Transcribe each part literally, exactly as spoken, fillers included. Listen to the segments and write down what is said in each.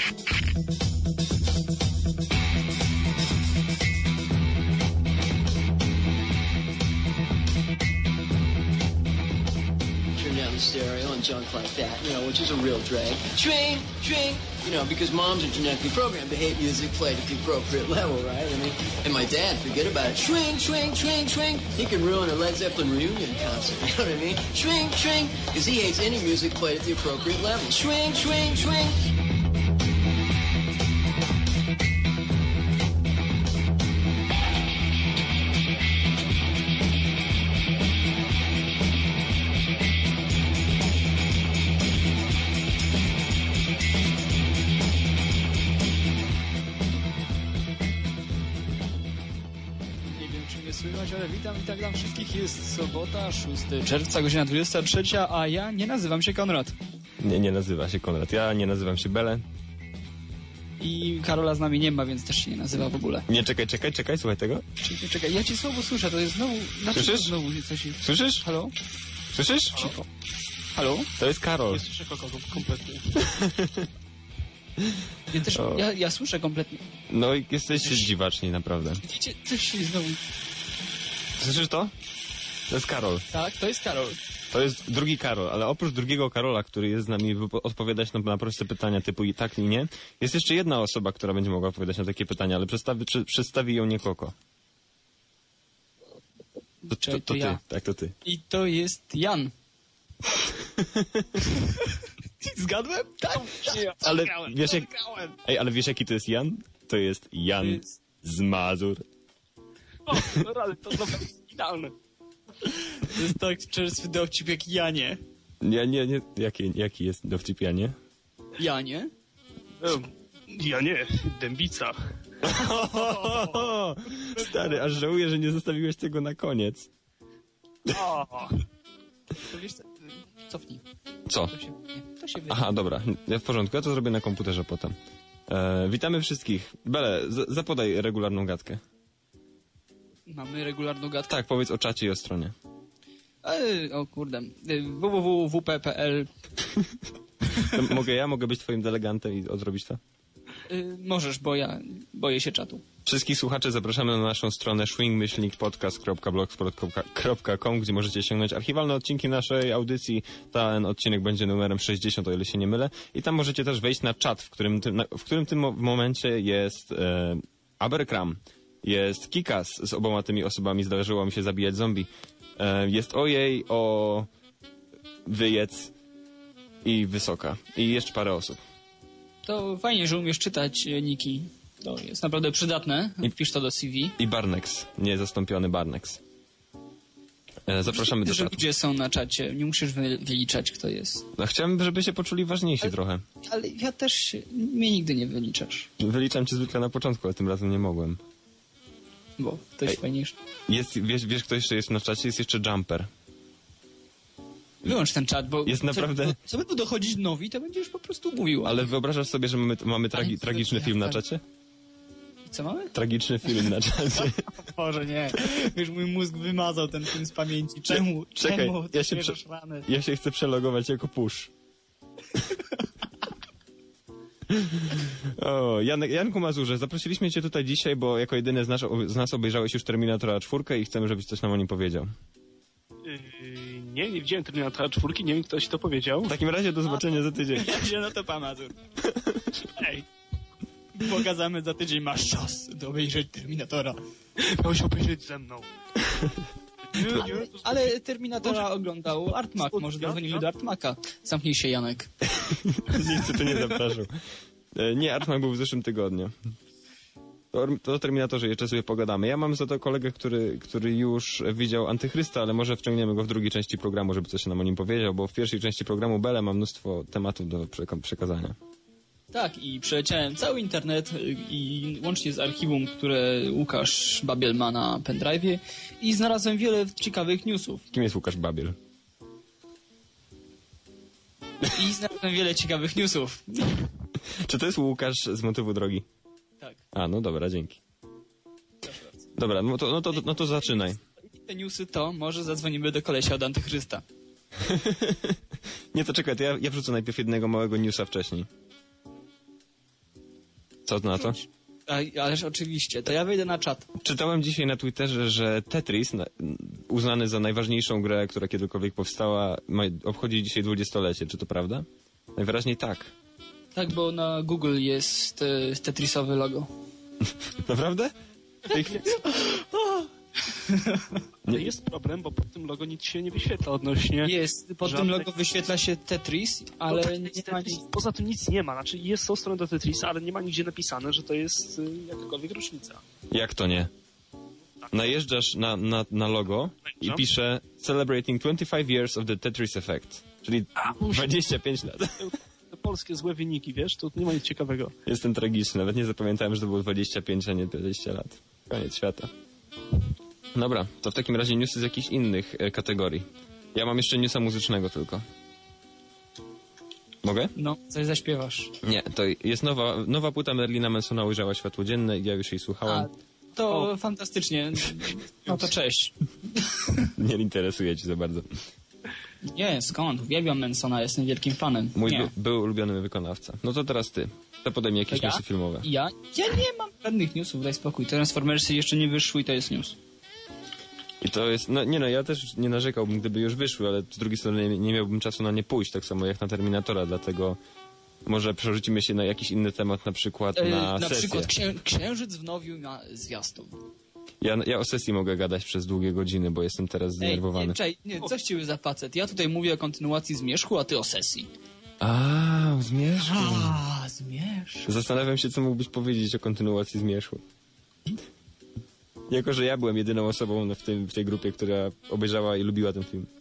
Stereo and junk like that, you know, which is a real drag. Swing, swing, you know, because moms are genetically programmed to hate music played at the appropriate level, right? I mean, and my dad, forget about it. Swing, swing, swing, swing. He can ruin a Led Zeppelin reunion concert, you know what I mean? Swing, swing, because he hates any music played at the appropriate level. Swing, swing, swing. Ale witam i tak dla wszystkich. Jest sobota, szóstego czerwca, godzina dwudziesta trzecia, a ja nie nazywam się Konrad. Nie, nie nazywa się Konrad. Ja nie nazywam się Bele. I Karola z nami nie ma, więc też się nie nazywa w ogóle. Nie, czekaj, czekaj, czekaj, słuchaj tego. Czekaj, czekaj, ja cię słabo słyszę, to jest znowu... Słyszysz? Znowu coś... Słyszysz? Halo? Słyszysz? Cicho. Halo? To jest Karol. Nie słyszę kogo kompletnie. Ja też, ja, ja słyszę kompletnie. No i jesteście dziwaczni, naprawdę. Widzicie, coś się znowu... Słyszysz to? To jest Karol. Tak, to jest Karol. To jest drugi Karol, ale oprócz drugiego Karola, który jest z nami odpowiadać na, na proste pytania typu i tak i nie, jest jeszcze jedna osoba, która będzie mogła odpowiadać na takie pytania, ale przedstawi, przy, przedstawi ją nie Koko. To, to, to, to ty, ja. Tak, to ty. I to jest Jan. Zgadłem? Tak. Ale wiesz, jak, ej, ale wiesz jaki to jest Jan? To jest Jan to jest... z Mazur. O, no rady, to znowu idealne. To jest tak czerstwy dowcip jak Janie. Nie, nie, nie. Jaki, jaki jest dowcip Janie? Janie? Um, ja nie, Dębica. Stary, aż żałuję, że nie zostawiłeś tego na koniec. O. To wiesz co? Cofnij. Co? To się, nie, to się Aha, dobra. Ja w porządku, ja to zrobię na komputerze potem. E, witamy wszystkich. Bele, z- zapodaj regularną gadkę. Mamy regularną gadkę? Tak, powiedz o czacie i o stronie. E, o kurde. w w w kropka w p kropka p l To mogę ja? Mogę być twoim delegantem i odrobić to? e, Możesz, bo ja boję się czatu. Wszystkich słuchaczy zapraszamy na naszą stronę swing myślnik podcast kropka blogspot kropka com, gdzie możecie sięgnąć archiwalne odcinki naszej audycji. Ten odcinek będzie numerem sześćdziesiąt, o ile się nie mylę. I tam możecie też wejść na czat, w którym, tym, w którym tym momencie jest e, Aberkram, jest Kikas, z oboma tymi osobami zdarzyło mi się zabijać zombie. E, jest Ojej, o Wyjec i Wysoka. I jeszcze parę osób. To fajnie, że umiesz czytać niki. To jest naprawdę przydatne. Wpisz to do C V. I Barnex, niezastąpiony Barnex. E, zapraszamy do że czatu. ludzie są na czacie, nie musisz wy, wyliczać, kto jest. No, chciałem, żeby się poczuli ważniejsi ale, trochę. Ale ja też się, mnie nigdy nie wyliczasz. Wyliczam cię zwykle na początku, ale tym razem nie mogłem. Bo to jest fajniejsze. Jest, wiesz, wiesz, kto jeszcze jest na czacie? Jest jeszcze Jumper. Wyłącz ten czat, bo jest naprawdę... co, co będą dochodzić nowi, to będziesz po prostu mówił. Ale wyobrażasz sobie, że mamy, mamy tragi, tragiczny film na czacie? Co mamy? Tragiczny film na czacie. Boże, nie. Już mój mózg wymazał ten film z pamięci. Czemu? Czekaj, Czemu? ja się, prze... ja się chcę przelogować jako push. O, Janek, Janku Mazurze, zaprosiliśmy cię tutaj dzisiaj, bo jako jedyny z nas, z nas obejrzałeś już Terminatora czwórkę i chcemy, żebyś coś nam o nim powiedział. Yy, nie, nie widziałem Terminatora czwórki, nie wiem, kto ci to powiedział. W takim razie do zobaczenia za tydzień. Ja się na to pan Mazur. Ej. Pokazamy za tydzień, masz czas do obejrzeć Terminatora. Miałeś obejrzeć ze mną. Nie, ale, ale Terminatora może... oglądał Artmak, może zadzwonimy ja? do Artmaka. Zamknij się, Janek. Nikt cię tu nie zapraszał. Nie, Artmak był w zeszłym tygodniu. To, to o Terminatorze jeszcze sobie pogadamy. Ja mam za to kolegę, który, który już widział Antychrysta, ale może wciągniemy go w drugiej części programu, żeby coś nam o nim powiedział, bo w pierwszej części programu Bele ma mnóstwo tematów do przeka- przekazania. Tak, i przeleciałem cały internet i łącznie z archiwum, które Łukasz Babiel ma na pendrive'ie i znalazłem wiele ciekawych newsów. Kim jest Łukasz Babiel? I znalazłem wiele ciekawych newsów. Czy to jest Łukasz z Motywu Drogi? Tak. A, no dobra, dzięki. Dobra, no to, no to, no to zaczynaj. Te newsy to może zadzwonimy do kolesia od Antychrysta. Nie, to czekaj, to ja, ja wrzucę najpierw jednego małego newsa wcześniej. Co na to? A, ależ oczywiście, to ja wejdę na czat. Czytałem dzisiaj na Twitterze, że Tetris, na, uznany za najważniejszą grę, która kiedykolwiek powstała, ma, obchodzi dzisiaj dwudziestolecie. Czy to prawda? Najwyraźniej tak. Tak, bo na Google jest e, Tetrisowy logo. Naprawdę? Tej... Ale jest problem, bo pod tym logo nic się nie wyświetla odnośnie... Jest, pod żadnej... tym logo wyświetla się Tetris, ale no tak, nie Tetris, ma nic. Poza tym nic nie ma, znaczy jest są strony do Tetrisa, ale nie ma nigdzie napisane, że to jest y, jakakolwiek rocznica. Jak to nie? Najeżdżasz na, na, na logo i pisze Celebrating twenty-five years of the Tetris Effect. Czyli A, dwadzieścia pięć lat. Te polskie złe wyniki, wiesz, to nie ma nic ciekawego. Jestem tragiczny, nawet nie zapamiętałem, że to było dwadzieścia pięć, a nie dwadzieścia lat. Koniec świata. Dobra, to w takim razie newsy z jakichś innych e, kategorii. Ja mam jeszcze newsa muzycznego tylko. Mogę? No, coś zaśpiewasz. Nie, to jest nowa, nowa płyta Merlina Mansona ujrzała światło dzienne i ja już jej słuchałem. A, to O. fantastycznie. No to cześć. Nie interesuje ci za bardzo. Nie, skąd? Uwielbiam Mansona, jestem wielkim fanem. Mój nie. by, był ulubiony wykonawca. No to teraz ty. To podaj mi jakieś To ja? newsy filmowe. Ja? Ja nie mam żadnych newsów, daj spokój. Transformersy jeszcze nie wyszły i to jest news. I to jest, no nie no, ja też nie narzekałbym, gdyby już wyszły, ale z drugiej strony nie, nie miałbym czasu na nie pójść, tak samo jak na Terminatora, dlatego może przerzucimy się na jakiś inny temat, na przykład E, na, na sesję. przykład księ Księżyc wnowił na zwiastun. Ja, ja o sesji mogę gadać przez długie godziny, bo jestem teraz Ej, zdenerwowany. nie, czekaj, nie, coś ci za facet. Ja tutaj mówię o kontynuacji Zmierzchu, a ty o sesji. A, o Zmierzchu. A, Zmierzch. Zastanawiam się, co mógłbyś powiedzieć o kontynuacji Zmierzchu. Jako, że ja byłem jedyną osobą w, tym, w tej grupie, która obejrzała i lubiła ten film.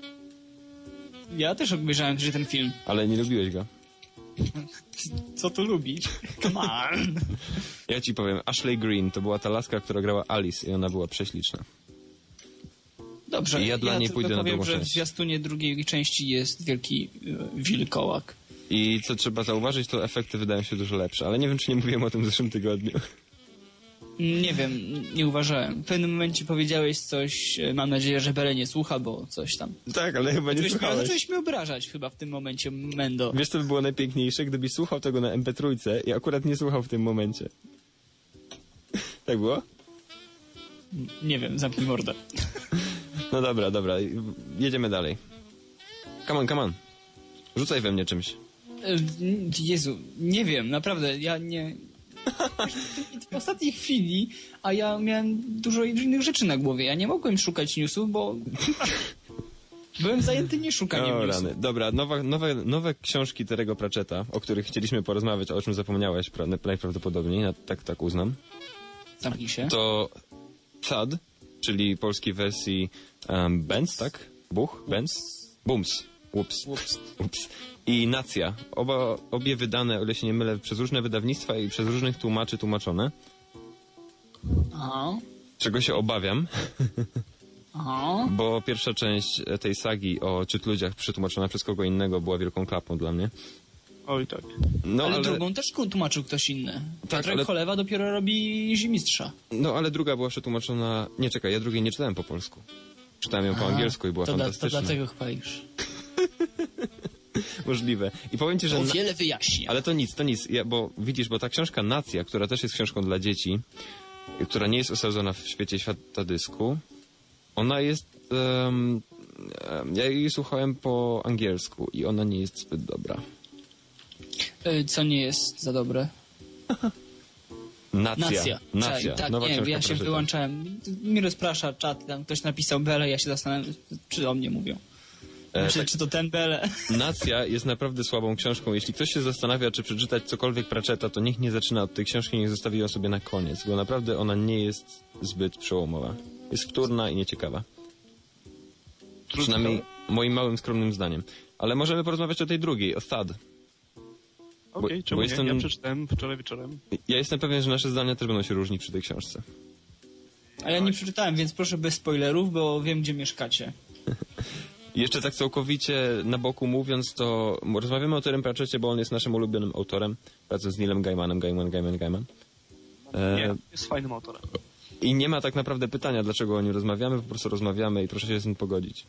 Ja też obejrzałem też ten film. Ale nie lubiłeś go. Co tu lubić? Come on. Ja ci powiem, Ashley Greene to była ta laska, która grała Alice i ona była prześliczna. Dobrze, I ja dla niej tylko pójdę na powiem, drugą że w część. zwiastunie drugiej części jest wielki y, wilkołak. I co trzeba zauważyć, to efekty wydają się dużo lepsze. Ale nie wiem, czy nie mówiłem o tym w zeszłym tygodniu. Nie wiem, nie uważałem. W pewnym momencie powiedziałeś coś, y, mam nadzieję, że Bele nie słucha, bo coś tam. Tak, ale chyba nie Zacząłeś, słuchałeś. zacząłeś mnie obrażać chyba w tym momencie, Mendo. Wiesz, co by było najpiękniejsze? Gdybyś słuchał tego na em pe trzy i akurat nie słuchał w tym momencie. Tak było? Nie wiem, zamknij mordę. No dobra, dobra. Jedziemy dalej. Come on, come on. Rzucaj we mnie czymś. Y, Jezu, nie wiem, naprawdę, ja nie... W ostatniej chwili, a ja miałem dużo innych rzeczy na głowie. Ja nie mogłem szukać newsów, bo byłem zajęty nie szukaniem O, newsów. rany. Dobra, nowa, nowe, nowe książki Terry'ego Pratchetta, o których chcieliśmy porozmawiać, a o czym zapomniałeś pra, najprawdopodobniej, ja tak, tak uznam. Zamknij się. To Thud, czyli polskiej wersji um, Benz, tak? Buch? Benz? Bums. Ups. Ups. Ups. I Nacja. Oba, obie wydane, o ile się nie mylę, przez różne wydawnictwa i przez różnych tłumaczy tłumaczone. Aha. Czego się obawiam, Aha. bo pierwsza część tej sagi o czytludziach przetłumaczona przez kogo innego była wielką klapą dla mnie. Oj, tak. No ale, ale, drugą też tłumaczył ktoś inny. Tak, Piotrek ale- Cholewa dopiero robi Zimistrza. no ale druga była przetłumaczona... Nie, czekaj, ja drugiej nie czytałem po polsku. Czytałem ją po A, angielsku i była to, da, to fantastyczna. dlatego chwalisz. Możliwe. I powiem ci, że... To na- wiele wyjaśnia. Ale to nic, to nic. Ja, bo widzisz, bo ta książka Nacja, która też jest książką dla dzieci, która nie jest osadzona w świecie świata dysku, ona jest... Um, um, ja jej słuchałem po angielsku i ona nie jest zbyt dobra. Y, Co nie jest za dobre? Nacja. Nacja. Nacja. Czaj, tak, Nowa nie, książka ja się Pratchetta. wyłączałem. Mi rozprasza czat, tam ktoś napisał Bele, ja się zastanawiam, czy o mnie mówią. E, Znaczy, tak. czy to ten Bele? Nacja jest naprawdę słabą książką. Jeśli ktoś się zastanawia, czy przeczytać cokolwiek Pratchetta, to niech nie zaczyna od tej książki, niech zostawi ją sobie na koniec, bo naprawdę ona nie jest zbyt przełomowa. Jest wtórna i nieciekawa. Przynajmniej moim małym, skromnym zdaniem. Ale możemy porozmawiać o tej drugiej, o Thud. Okej, bo czemu jestem- nie? Ja przeczytałem wczoraj wieczorem. Ja jestem pewien, że nasze zdania też będą się różnić przy tej książce. A ja nie przeczytałem, więc proszę bez spoilerów, bo wiem, gdzie mieszkacie. I jeszcze tak całkowicie na boku mówiąc, to rozmawiamy o Terrym Pratchetcie, bo on jest naszym ulubionym autorem. Pracę z Neilem Gaimanem, Gaiman, Gaiman, Gaiman. E, Nie, jest fajnym autorem. I nie ma tak naprawdę pytania, dlaczego o nim rozmawiamy, po prostu rozmawiamy i proszę się z tym pogodzić.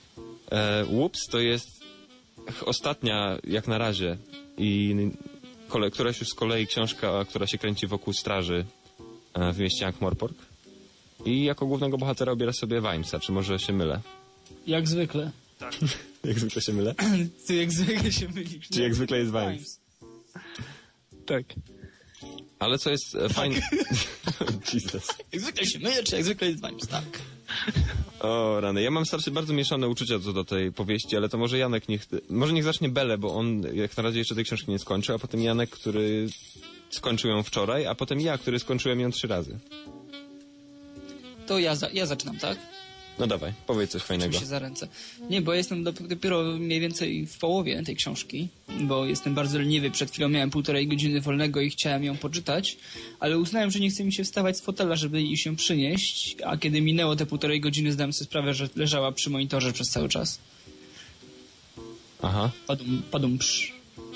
e, Whoops to jest ostatnia, jak na razie, i kole, któraś już z kolei książka, która się kręci wokół straży e, w mieście Ankh-Morpork. I jako głównego bohatera obiera sobie Wimesa, czy może się mylę? Jak zwykle. Tak. Jak zwykle się mylę? Ty jak zwykle się mylisz. Czy jak zwykle jest Vimes? Tak. Ale co jest e, fajne... Jesus. Jak zwykle się mylisz, czy jak zwykle jest Vimes, tak. O rany, ja mam strasznie bardzo mieszane uczucia co do tej powieści, ale to może Janek niech... Może niech zacznie Belę, bo on jak na razie jeszcze tej książki nie skończył, a potem Janek, który skończył ją wczoraj, a potem ja, który skończyłem ją trzy razy. To ja, za, ja zaczynam, tak? No dawaj, powiedz coś fajnego. Czym się za ręce. Nie, bo jestem dopiero mniej więcej w połowie tej książki, bo jestem bardzo leniwy. Przed chwilą miałem półtorej godziny wolnego i chciałem ją poczytać, ale uznałem, że nie chce mi się wstawać z fotela, żeby iść ją przynieść, a kiedy minęło te półtorej godziny, zdałem sobie sprawę, że leżała przy monitorze przez cały czas. Aha. Padum, padum, psz.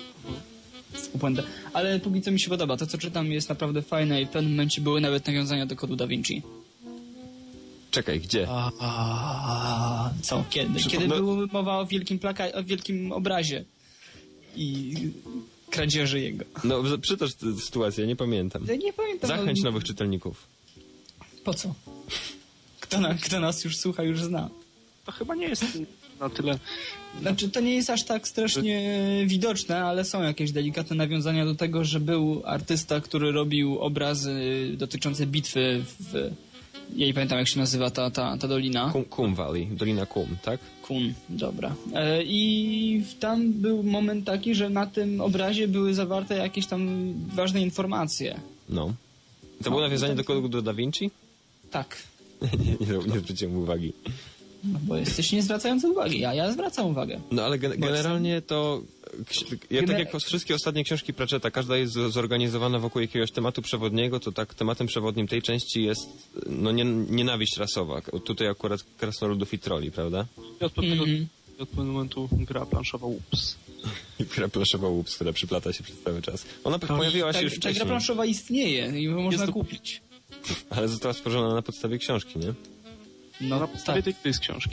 Upłędę. Ale póki co mi się podoba. To, co czytam, jest naprawdę fajne i w pewnym momencie były nawet nawiązania do kodu Da Vinci. Czekaj, gdzie? A, a, co? Kiedy? Przypomnę- Kiedy była mowa o wielkim plaka- o wielkim obrazie i kradzieży jego. No, przytocz tę sytuację, nie pamiętam. Ja nie pamiętam. Zachęć no, nowych czytelników. Po co? Kto, na, kto nas już słucha, już zna. To chyba nie jest na tyle... Znaczy, to nie jest aż tak strasznie widoczne, ale są jakieś delikatne nawiązania do tego, że był artysta, który robił obrazy dotyczące bitwy w... Ja nie pamiętam, jak się nazywa ta, ta, ta dolina. Kum, Kum Valley, Dolina Kum, tak? Kun, dobra. E, I tam był moment taki, że na tym obrazie były zawarte jakieś tam ważne informacje. No. To było No, nawiązanie to- do kodu do Da Vinci? Tak. nie, nie, nie zwróciłem uwagi. No, bo jesteś nie zwracający uwagi, a ja zwracam uwagę. No ale gen- generalnie to... Ja, tak Gener- jak wszystkie ostatnie książki Pratchetta, każda jest z- zorganizowana wokół jakiegoś tematu przewodniego, to tak tematem przewodnim tej części jest no nie, nienawiść rasowa. Tutaj akurat krasnoludów i troli, prawda? I od pewnego, Mhm. od pewnego momentu gra planszowa Ups. I gra planszowa łups, która przyplata się przez cały czas. Ona pojawiła się Ta, już ta gra wcześniej, planszowa istnieje i ją można do- kupić. ale została stworzona na podstawie książki, nie? No, Na podstawie tak. tej, tej z książki.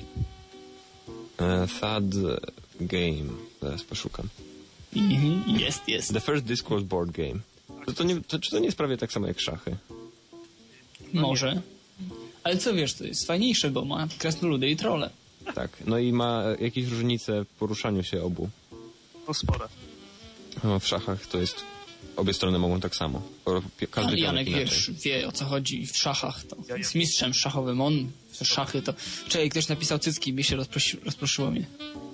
E, Thad Game. Zaraz poszukam. Mhm. Jest, jest. The First Discworld Board Game. To, to nie, to, czy to nie jest prawie tak samo jak szachy? Może. Ale co wiesz, to jest fajniejsze, bo ma krasnoludy i trolle. Tak. No i ma e, jakieś różnice w poruszaniu się obu. No spore. No, w szachach to jest... Obie strony mogą tak samo. Po- pi- Każdy Ale pionek Janek, inaczej. wiesz, wie o co chodzi w szachach. To Ja jest wiem. mistrzem szachowym. On w szachy to... Czekaj, ktoś napisał cycki i mi się rozprosi... rozproszyło mnie.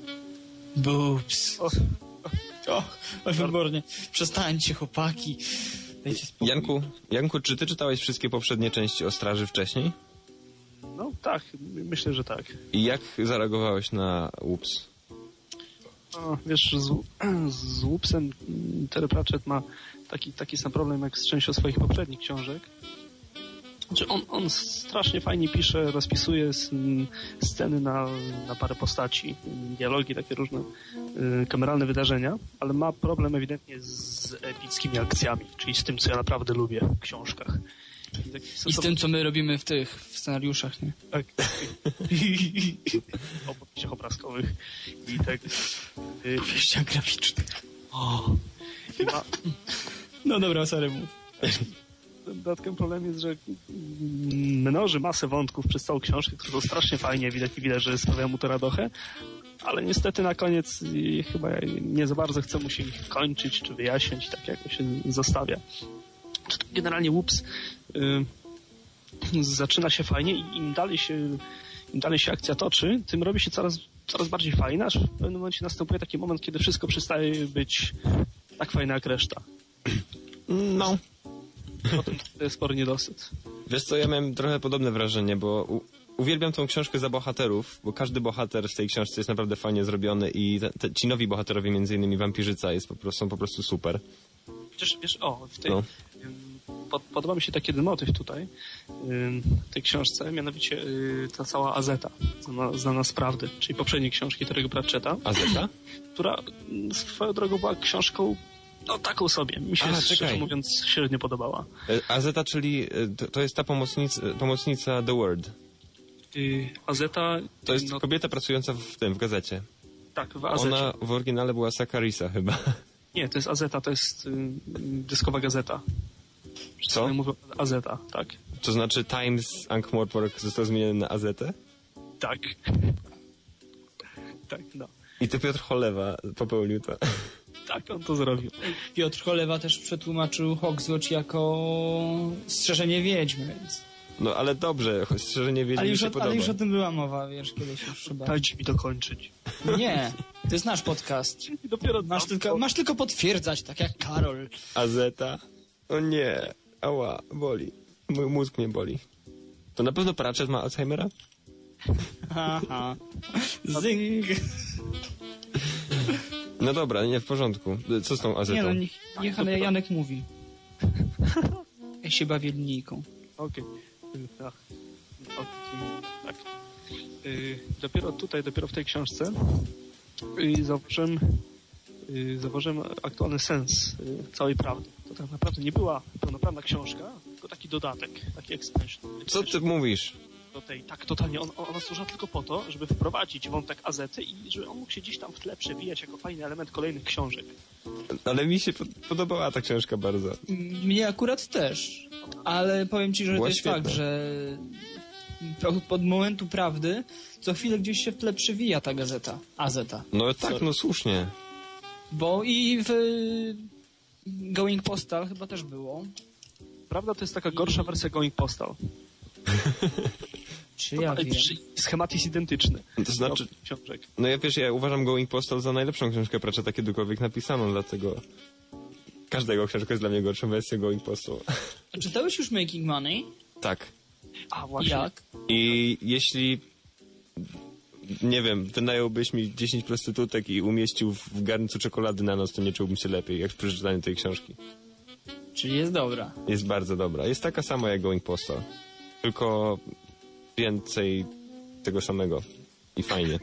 Boobs. O, O, o, wybornie. Przestańcie, chłopaki. Dajcie spokój. Janku, Janku, czy ty czytałeś wszystkie poprzednie części o Straży wcześniej? no tak, myślę, że tak. I jak zareagowałeś na Łups? O, wiesz, z, z Łupsem Terry Pratchett ma taki, taki sam problem jak z częścią swoich poprzednich książek. Znaczy on, on strasznie fajnie pisze, rozpisuje s- sceny na, na parę postaci, dialogi, takie różne y, kameralne wydarzenia, ale ma problem ewidentnie z epickimi akcjami, czyli z tym, co ja naprawdę lubię w książkach. I, tak, I z tym, co my robimy w tych w scenariuszach, nie? tak, opowieściach obrazkowych i tak. Y, Wejścia graficznych. o, i ma, No dobra, sorry, mów. dodatkowym problem jest, że mnoży masę wątków przez całą książkę, które są strasznie fajnie, widać, widać, że sprawia mu to radochę, ale niestety na koniec y, chyba nie za bardzo chce mu się ich kończyć, czy wyjaśnić, tak jak się zostawia. Generalnie Łups y, zaczyna się fajnie i im dalej się, im dalej się akcja toczy, tym robi się coraz, coraz bardziej fajna, aż w pewnym momencie następuje taki moment, kiedy wszystko przestaje być tak fajne jak reszta. No. Potem to jest spory niedosyt. Wiesz co, ja miałem trochę podobne wrażenie, bo u, uwielbiam tą książkę za bohaterów, bo każdy bohater w tej książce jest naprawdę fajnie zrobiony i te, te, ci nowi bohaterowie, między innymi Wampirzyca, jest po prostu, są po prostu super. Chociaż wiesz, o, w tej, No. ym, pod, podoba mi się taki jeden motyw tutaj, ym, w tej książce, mianowicie y, ta cała Azeta, znana, znana z prawdy, czyli poprzedniej książki Terry'ego Pratchetta, A Zeta? która y, swoją drogą była książką, no taką sobie, mi się A, szczerze czekaj. mówiąc średnio podobała. E, A Zeta, czyli e, to, to jest ta pomocnica, pomocnica The Word. Y, Azeta... To jest no, kobieta pracująca w tym, w gazecie. tak, w Azecie. Ona w oryginale była Sakarisa chyba. Nie, to jest Azeta, to jest y, dyskowa gazeta. Co? Mówią Azeta, tak. To znaczy Times Ankh-Morpork został zmieniony na Azetę? Tak. Tak, no. I to Piotr Cholewa popełnił to. Tak, on to zrobił. Piotr Cholewa też przetłumaczył Hogwatch jako strzeżenie wiedźmy, więc... No ale dobrze, strzeżenie wiedźmy Ale mi już, się o, podoba. ale już o tym była mowa, wiesz, kiedyś już chyba. Dajcie mi dokończyć. Nie, to jest nasz podcast. I dopiero Masz tylko, masz tylko potwierdzać, tak jak Karol. Azeta? O nie, ała, boli. Mój mózg mnie boli. To na pewno Pratchett ma Alzheimera? Haha. Zing. No dobra, nie, w porządku. Co z tą Azetą? Nie no, niech, niech ale Janek mówi. Ja się bawię linijką. Okej. Okay. Tak. Okay. tak. Yy, dopiero tutaj, dopiero w tej książce yy, zauważyłem, yy, zauważyłem aktualny sens yy, całej prawdy. To tak naprawdę nie była pełnoprawna książka, tylko taki dodatek, taki extension. Co ty mówisz? Do tej, tak, totalnie. On, ona służyła tylko po to, żeby wprowadzić wątek Azety i żeby on mógł się gdzieś tam w tle przewijać jako fajny element kolejnych książek. Ale mi się podobała ta książka bardzo. Mnie akurat też. Ale powiem ci, że Była to jest świetna. fakt, że od momentu prawdy co chwilę gdzieś się w tle przewija ta gazeta. Azeta. No tak, no słusznie. Bo i w Going Postal chyba też było. Prawda, to jest taka gorsza wersja Going Postal. Czy ja wiem? Schemat jest identyczny. To znaczy, książek. no ja wiesz, ja uważam Going Postal za najlepszą książkę Pratchetta kiedykolwiek napisaną, dlatego każda jego książka jest dla mnie gorszą wersją Going Postal. A czytałeś już Making Money? Tak. A właśnie. Jak? I jeśli, nie wiem, wynająłbyś mi dziesięć prostytutek i umieścił w garncu czekolady na noc, to nie czułbym się lepiej, jak przy przeczytaniu tej książki. Czyli jest dobra. Jest bardzo dobra. Jest taka sama jak Going Postal. Tylko więcej tego samego. I fajnie.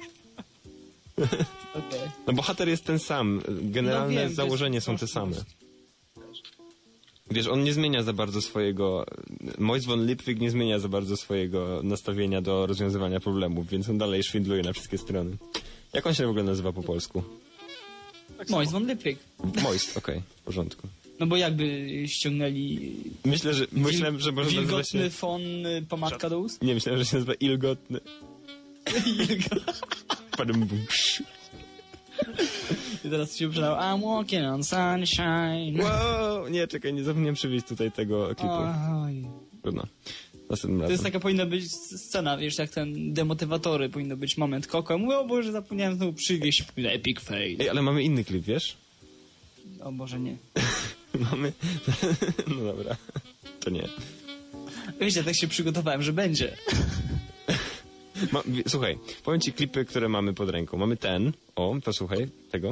Okay. No bohater jest ten sam. Generalne No wiem, założenia są te same. Wiesz, on nie zmienia za bardzo swojego... Mois von Lipwig nie zmienia za bardzo swojego nastawienia do rozwiązywania problemów, więc on dalej szwindluje na wszystkie strony. Jak on się w ogóle nazywa po polsku? Tak Moist von Lipwig. Moist, okej, okay, w porządku. No bo jakby ściągnęli... Myślę, że... Myślałem, że może nazywa Wilgotny się... fon y, pomadka do ust? Nie, myślałem, że się nazywa Ilgotny. Padum bum. I teraz się przydał I'm walking on sunshine. Wow! Nie, czekaj, nie zapomniałem przywieźć tutaj tego klipu. Oj. Trudno. Następnym To jest razem. taka powinna być scena, wiesz, jak ten demotywatory, powinno być moment koko. Mówię, o Boże, zapomniałem znowu przywieźć epic fail. Ej, ale mamy inny klip, wiesz? O Boże, nie. Mamy... No dobra. To nie. Wiesz, ja tak się przygotowałem, że będzie. Ma, w, słuchaj, powiem ci klipy, które mamy pod ręką. Mamy ten. O, posłuchaj tego.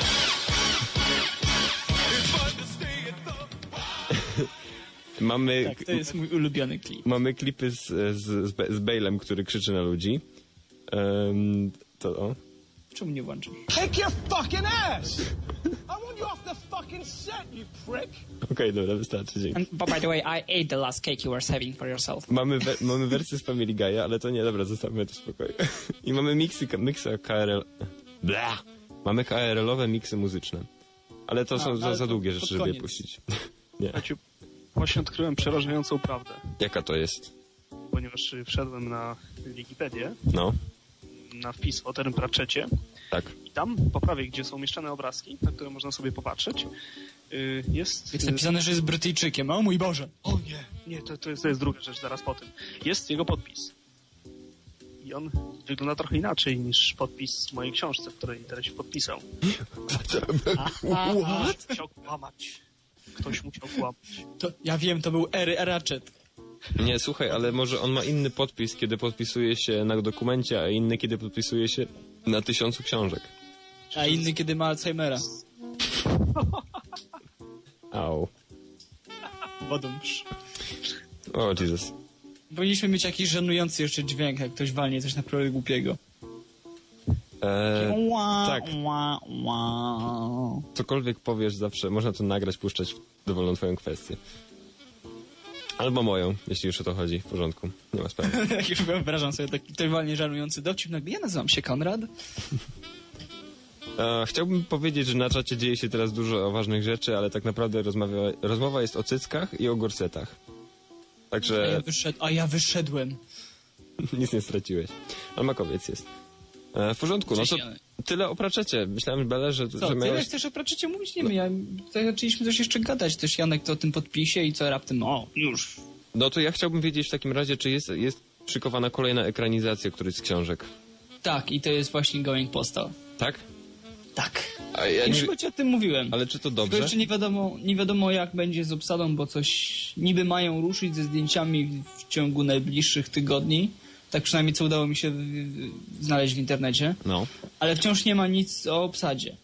Mamy... Tak, to jest mój ulubiony klip. Mamy klipy z, z, z, Ba- z Bale'em, który krzyczy na ludzi. Um, to o. Czemu nie włączysz? Kick your fucking ass! I want you off the fucking set, you prick! Okej, okay, dobra, wystarczy, dzięki. And, but by the way, I ate the last cake you were saving for yourself. Mamy, we, mamy wersję z Family Guy'a, ale to nie, dobra, zostawmy to w spokoju. I mamy miksy, miksy K R L... Blah! Mamy K R L-owe miksy muzyczne. Ale to A, są za, ale za to długie pod rzeczy, żeby je koniec. puścić. Nie. Słuchajcie, właśnie odkryłem przerażającą prawdę, Jaka to jest? ponieważ y, wszedłem na Wikipedię, No, na wpis o Terrym Pratchetcie tak. i tam po prawej, gdzie są umieszczone obrazki, na które można sobie popatrzeć, y, jest... Jest y, napisane, że jest Brytyjczykiem. O mój Boże. O nie, nie, to, to, jest, to jest druga rzecz zaraz po tym. Jest jego podpis. I on wygląda trochę inaczej niż podpis w mojej książce, w której teraz się podpisał. What? Musiał kłamać. Ktoś musiał kłamać. To, ja wiem, to był Ery Ratchet. Nie, słuchaj, ale może on ma inny podpis, kiedy podpisuje się na dokumencie, a inny, kiedy podpisuje się na tysiącu książek. A inny, kiedy ma Alzheimera. Au. Wodąż. O, Jesus. Powinniśmy mieć jakiś żenujący jeszcze dźwięk, jak ktoś walnie coś naprawdę głupiego. Eee, Ła, tak. ła, ła. cokolwiek powiesz zawsze, można to nagrać, puszczać w dowolną twoją kwestię. Albo moją, jeśli już o to chodzi, w porządku. Nie ma sprawy. Jak już wyobrażam sobie taki totalnie żenujący dowcip, nagle ja nazywam się Konrad. E, chciałbym powiedzieć, że na czacie dzieje się teraz dużo ważnych rzeczy, ale tak naprawdę rozmawia, rozmowa jest o cyckach i o gorsetach. Także... A ja, wyszedł, a ja wyszedłem. Nic nie straciłeś. Ale makowiec jest. E, w porządku, no to tyle o Pratchetcie. Myślałem, Bele, że, co, że tyle miałeś... chcesz o Pratchetcie mówić? Nie no. wiem, ja, tutaj zaczęliśmy coś jeszcze gadać. Też Janek to o tym podpisie i co raptem, o, już. No to ja chciałbym wiedzieć w takim razie, czy jest, jest szykowana kolejna ekranizacja któryś z książek. Tak, i to jest właśnie Going Postal. Tak? Tak. A ja Już nie... chyba ci o tym mówiłem. Ale czy to dobrze? Tylko jeszcze nie wiadomo, nie wiadomo jak będzie z obsadą, bo coś niby mają ruszyć ze zdjęciami w ciągu najbliższych tygodni. Tak przynajmniej co udało mi się w, w, znaleźć w internecie. No. Ale wciąż nie ma nic o obsadzie.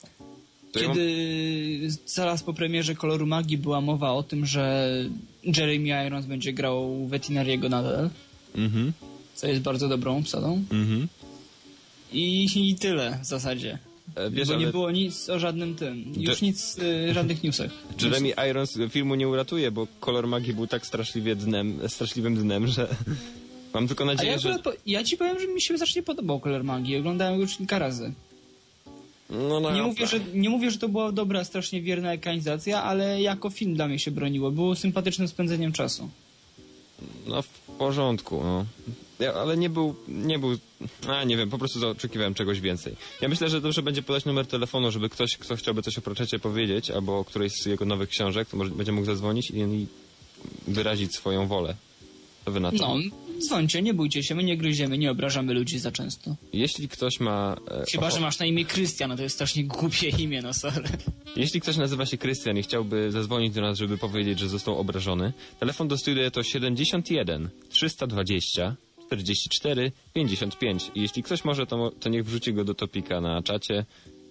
To Kiedy ja mam... zaraz po premierze Koloru Magii była mowa o tym, że Jeremy Irons będzie grał Vetinariego nadal. Mhm. Co jest bardzo dobrą obsadą. Mhm. I, I tyle w zasadzie. E, wiesz, bo nie ale... było nic o żadnym tym. Już Je... nic, y, żadnych newsach. Jeremy Irons filmu nie uratuje, bo Kolor Magii był tak straszliwie dnem, straszliwym dnem, że mam tylko nadzieję, ja że... Po, ja ci powiem, że mi się strasznie podobał Kolor Magii. Oglądałem go już kilka razy. No, no, nie, mówię, że, nie mówię, że to była dobra, strasznie wierna ekranizacja, ale jako film dla mnie się broniło. Było sympatycznym spędzeniem czasu. No w porządku, no. Ja, ale nie był, nie był, a nie wiem, po prostu oczekiwałem czegoś więcej. Ja myślę, że dobrze będzie podać numer telefonu, żeby ktoś, kto chciałby coś o Pratchetcie powiedzieć, albo o którejś z jego nowych książek, to może będzie mógł zadzwonić i, i wyrazić swoją wolę. To wy na to? No, dzwońcie, nie bójcie się, my nie gryziemy, nie obrażamy ludzi za często. Jeśli ktoś ma... E, Chyba, że masz na imię Krystian, no to jest strasznie głupie imię, no sorry. Jeśli ktoś nazywa się Krystian i chciałby zadzwonić do nas, żeby powiedzieć, że został obrażony, telefon do studia to siedemdziesiąt jeden trzysta dwadzieścia czterdzieści cztery pięćdziesiąt pięć. I jeśli ktoś może, to, to niech wrzuci go do topika na czacie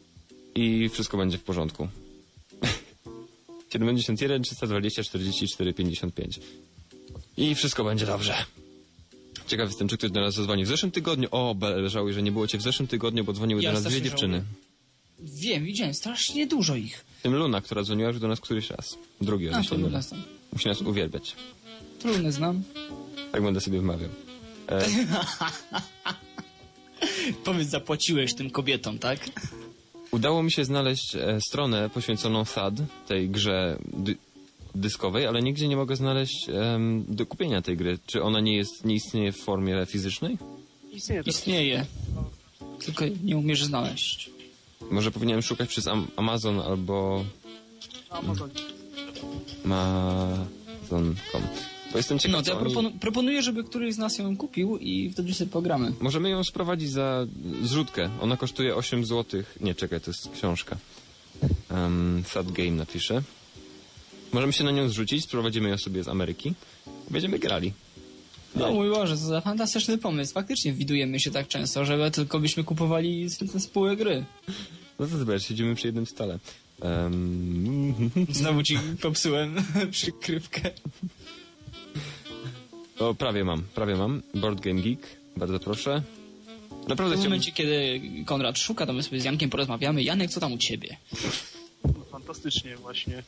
i wszystko będzie w porządku. siedemdziesiąt jeden trzysta dwadzieścia czterdzieści cztery pięćdziesiąt pięć. I wszystko będzie dobrze. Ciekaw jestem, czy ktoś do nas zadzwoni. W zeszłym tygodniu... O, żałuję, że nie było cię w zeszłym tygodniu, bo dzwoniły ja do nas dwie dziewczyny. Żałuję. Wiem, widziałem, strasznie dużo ich. W tym Luna, która dzwoniła już do nas któryś raz. Drugi raz. To Luna znam. Musi nas uwielbiać. Trudny znam. Tak będę sobie wmawiał. E... Powiedz, zapłaciłeś tym kobietom, tak? Udało mi się znaleźć e, stronę poświęconą S A D, tej grze dy dyskowej, ale nigdzie nie mogę znaleźć e, do kupienia tej gry. Czy ona nie jest, nie istnieje w formie fizycznej? Istnieje. Istnieje. Tylko nie umiesz znaleźć. Może powinienem szukać przez Am Amazon albo... Amazon. Amazon kropka com. Bo jestem ciekaw, no, to ja oni... proponu proponuję, żeby któryś z nas ją kupił i wtedy sobie pogramy. Możemy ją sprowadzić za zrzutkę. Ona kosztuje osiem złotych. Nie, czekaj, to jest książka. Um, S A D Game napiszę. Możemy się na nią zrzucić, sprowadzimy ją sobie z Ameryki i będziemy grali. No mój Boże, to za fantastyczny pomysł. Faktycznie widujemy się tak często, żeby tylko byśmy kupowali ze spółek gry. No to zobacz, siedzimy przy jednym stole. Um... Znowu ci popsułem przykrywkę. O, prawie mam, prawie mam. Board Game Geek, bardzo proszę. Naprawdę w chciałbym... momencie, kiedy Konrad szuka, to my sobie z Jankiem porozmawiamy. Janek, co tam u ciebie? Fantastycznie właśnie.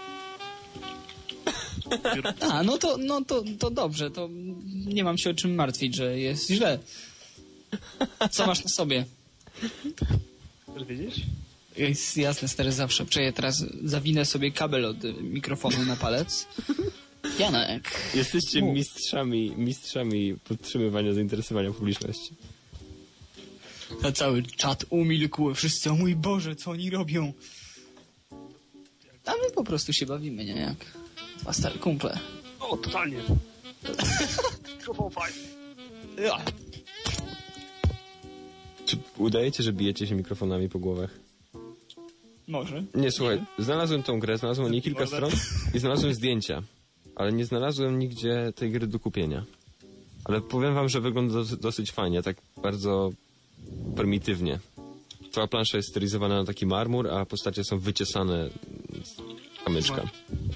A, no to, no to, to dobrze, to nie mam się o czym martwić, że jest źle. Co masz na sobie? Chcesz wiedzieć? Jest jasne, stary, zawsze. Przeję teraz, zawinę sobie kabel od mikrofonu na palec. Janek. Jesteście mów. mistrzami, mistrzami podtrzymywania zainteresowania publiczności. Na cały czat umilkł, wszyscy, o mój Boże, co oni robią? A my po prostu się bawimy, nie? Jak dwa stare kumple. O, totalnie. Mikrofon fajny. Czy udajecie, że bijecie się mikrofonami po głowach? Może. Nie, słuchaj, znalazłem tą grę, znalazłem o niej kilka stron i znalazłem zdjęcia, ale nie znalazłem nigdzie tej gry do kupienia. Ale powiem wam, że wygląda dosyć fajnie, tak bardzo prymitywnie. Cała plansza jest stylizowana na taki marmur, a postacie są wyciesane z kamyczka.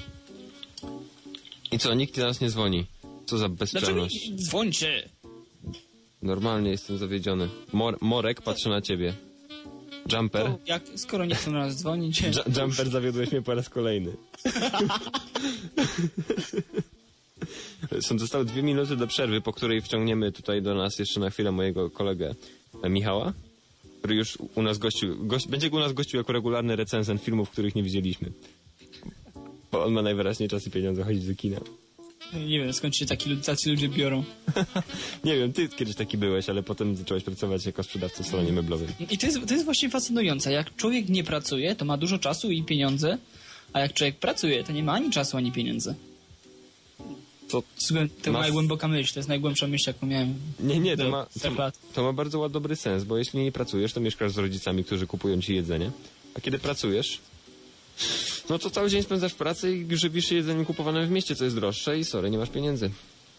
I co, nikt do nas nie dzwoni. Co za bezczelność. Dlaczego dzwońcie? Normalnie jestem zawiedziony. Mor Morek patrzy na ciebie. Jumper. No, jak, skoro nie chcą na nas dzwonić... J Jumper, zawiodłeś mnie po raz kolejny. Są zostały dwie minuty do przerwy, po której wciągniemy tutaj do nas jeszcze na chwilę mojego kolegę Michała. który już u nas gościł, gość, będzie u nas gościł jako regularny recenzent filmów, których nie widzieliśmy. Bo on ma najwyraźniej czas i pieniądze chodzić do kina. Nie wiem, skąd się taki, tacy ludzie biorą. Nie wiem, ty kiedyś taki byłeś, ale potem zacząłeś pracować jako sprzedawca w salonie meblowym. I to jest, to jest właśnie fascynujące. Jak człowiek nie pracuje, to ma dużo czasu i pieniądze, a jak człowiek pracuje, to nie ma ani czasu, ani pieniędzy. To, To ma... najgłęboka myśl, to jest najgłębsza myśl, jaką miałem. Nie, nie, to ma, to, lat. to ma bardzo dobry sens, bo jeśli nie pracujesz, to mieszkasz z rodzicami, którzy kupują ci jedzenie, a kiedy pracujesz, no to cały dzień spędzasz w pracy i żywisz się jedzeniem kupowanym w mieście, co jest droższe i sorry, nie masz pieniędzy.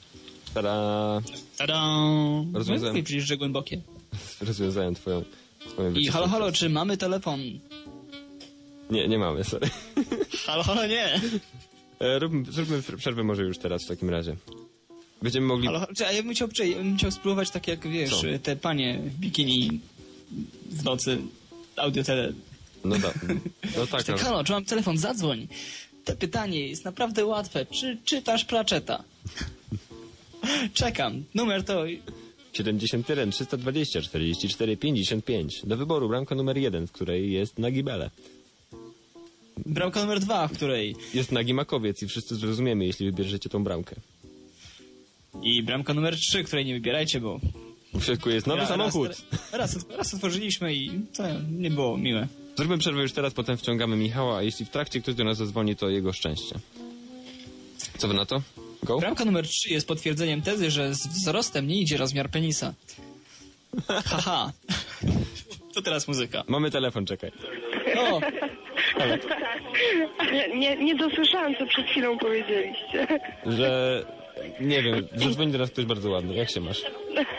Tada! Tada! Rozwiązałem. No, przecież, że głębokie. Rozwiązałem twoją... twoją I halo, halo, czy mamy telefon? Nie, nie mamy, sorry. Halo, halo, nie! E, rób, zróbmy przerwę może już teraz w takim razie. Będziemy mogli... Halo, halo, czy, a ja bym chciał, ja bym chciał spróbować tak jak, wiesz, Co? te panie w bikini w nocy, audiotele. No da. No tak, Tak, no. halo, czy mam telefon? Zadzwoń. To pytanie jest naprawdę łatwe. Czy czytasz Pratchetta? Czekam. Numer to... siedemdziesiąt jeden, trzysta dwadzieścia, czterdzieści cztery, pięćdziesiąt pięć. Do wyboru bramka numer jeden, w której jest nagi Bele. Bramka numer dwa, w której... Jest nagi Makowiec i wszyscy zrozumiemy, jeśli wybierzecie tą bramkę. I bramka numer trzy, której nie wybierajcie, bo... W środku jest nowy Raz- samochód. Raz, raz, raz otworzyliśmy i to nie było miłe. Zróbmy przerwę już teraz, potem wciągamy Michała, a jeśli w trakcie ktoś do nas zadzwoni, to jego szczęście. Co wy na to? Go? Bramka numer trzy jest potwierdzeniem tezy, że z wzrostem nie idzie rozmiar penisa. Haha. To teraz muzyka. Mamy telefon, czekaj. O, Ale nie, nie dosłyszałam, co przed chwilą powiedzieliście. Że... Nie wiem, zadzwoni do nas ktoś bardzo ładny. Jak się masz?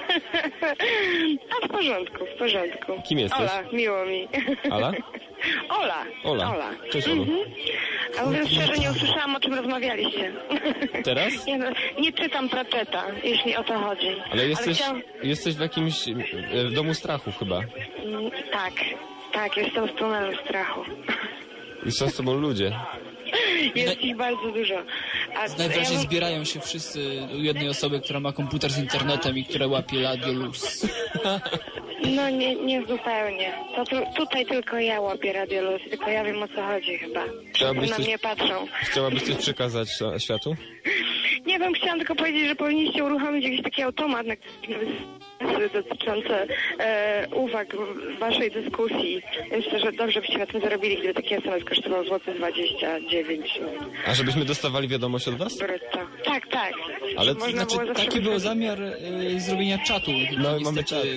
A w porządku, w porządku. Kim jesteś? Ola, miło mi. Ala? Ola. Ola. Ola. Cześć, Olu. Mhm. A mówiąc szczerze, nie usłyszałam, o czym rozmawialiście. Teraz? Nie, no, nie czytam Pratchetta, jeśli o to chodzi. Ale jesteś, chciałam... jesteś w jakimś e, w domu strachu chyba. Mm, Tak, tak, jestem w tunelu strachu. I są z tobą ludzie. Jest ich bardzo dużo. A najwyraźniej ja... zbierają się wszyscy u jednej osoby, która ma komputer z internetem i która łapie Radio Luz. No nie, nie zupełnie. To tu, tutaj tylko ja łapię Radio Luz, tylko ja wiem, o co chodzi chyba. Chciałabyś Na coś- mnie patrzą. Chciałabyś coś przekazać ś- światu? Nie wiem, chciałam tylko powiedzieć, że powinniście uruchomić jakiś taki automat, na który dotyczące e, uwag w waszej dyskusji. Myślę, że dobrze byście na tym zarobili, gdyby taki es em es kosztował złoty dwadzieścia dziewięć A żebyśmy dostawali wiadomość od was? brutto. Tak, tak. Ale- Można Znaczy, było zawsze taki był wysłać- zamiar y, zrobienia czatu. No i Niestety, mamy czat.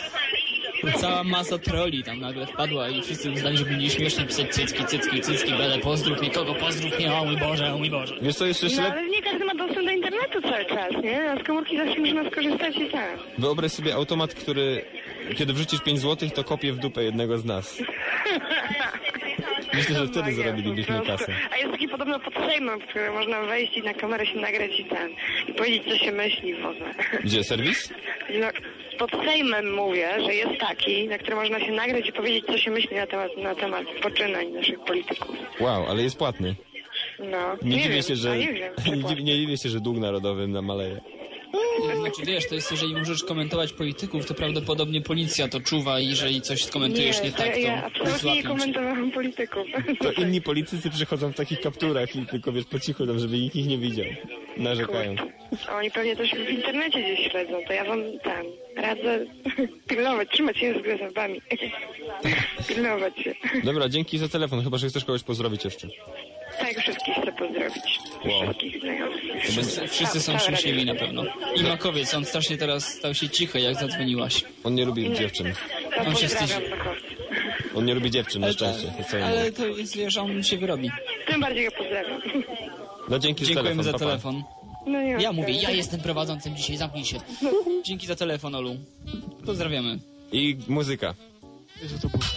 Cała masa troli tam nagle wpadła i wszyscy uznali, że będzie śmiesznie pisać cycki, cycki, cycki, bele, pozdrów mnie, kogo pozdrów mnie, o mój Boże, o mój Boże. Wiesz co, jeszcze No ślep... ale nie każdy ma dostęp do internetu cały czas, nie? A z komórki zawsze można skorzystać i tak. Wyobraź sobie automat, który... Kiedy wrzucisz pięć złotych, to kopie w dupę jednego z nas. Myślę, że wtedy Magia, zarobilibyśmy po prostu. kasę. A jest taki podobno pod Sejmem, w którym można wejść i na kamerę się nagrać i ten. I powiedzieć, co się myśli w ogóle. Gdzie, serwis? No, pod Sejmem mówię, że jest taki, na którym można się nagrać i powiedzieć, co się myśli na temat, na temat poczynań naszych polityków. Wow, ale jest płatny. No, Nie, nie dziwię wiem, się, że... a nie wiem. nie, dziwię- nie dziwię się, że dług narodowy nam maleje. Znaczy wiesz, to jest, jeżeli możesz komentować polityków, to prawdopodobnie policja to czuwa i jeżeli coś skomentujesz nie, to tak, to ja absolutnie nie złapią cię. komentowałam polityków. To inni politycy przychodzą w takich kapturach i tylko, wiesz, po cichu tam, żeby nikt ich nie widział. Narzekają. A oni pewnie też w internecie gdzieś śledzą, to ja wam tam radzę pilnować, trzymać się z zębami. Pilnować się. Dobra, dzięki za telefon, chyba że chcesz kogoś pozdrowić jeszcze. Tak, wszystkich chcę pozdrowić. Wow. Wszystkich znajomych. Wszyscy, wszyscy są Całe szczęśliwi na radio. pewno. I Makowiec, on strasznie teraz stał się cichy, jak zadzwoniłaś. On nie lubi dziewczyn. To On się pozdrawiam wstydzi. Makowca. On nie lubi dziewczyn, na szczęście. To co ja mówię. Ale to jest, wiesz, on się wyrobi. Tym bardziej go pozdrawiam. No dzięki za Dziękujemy telefon, za pa, pa. telefon. No nie ma Ja mówię, sprawy. ja jestem prowadzącym dzisiaj, zamknij się. Dzięki za telefon, Olu. Pozdrawiamy. I muzyka. Jezu, to było.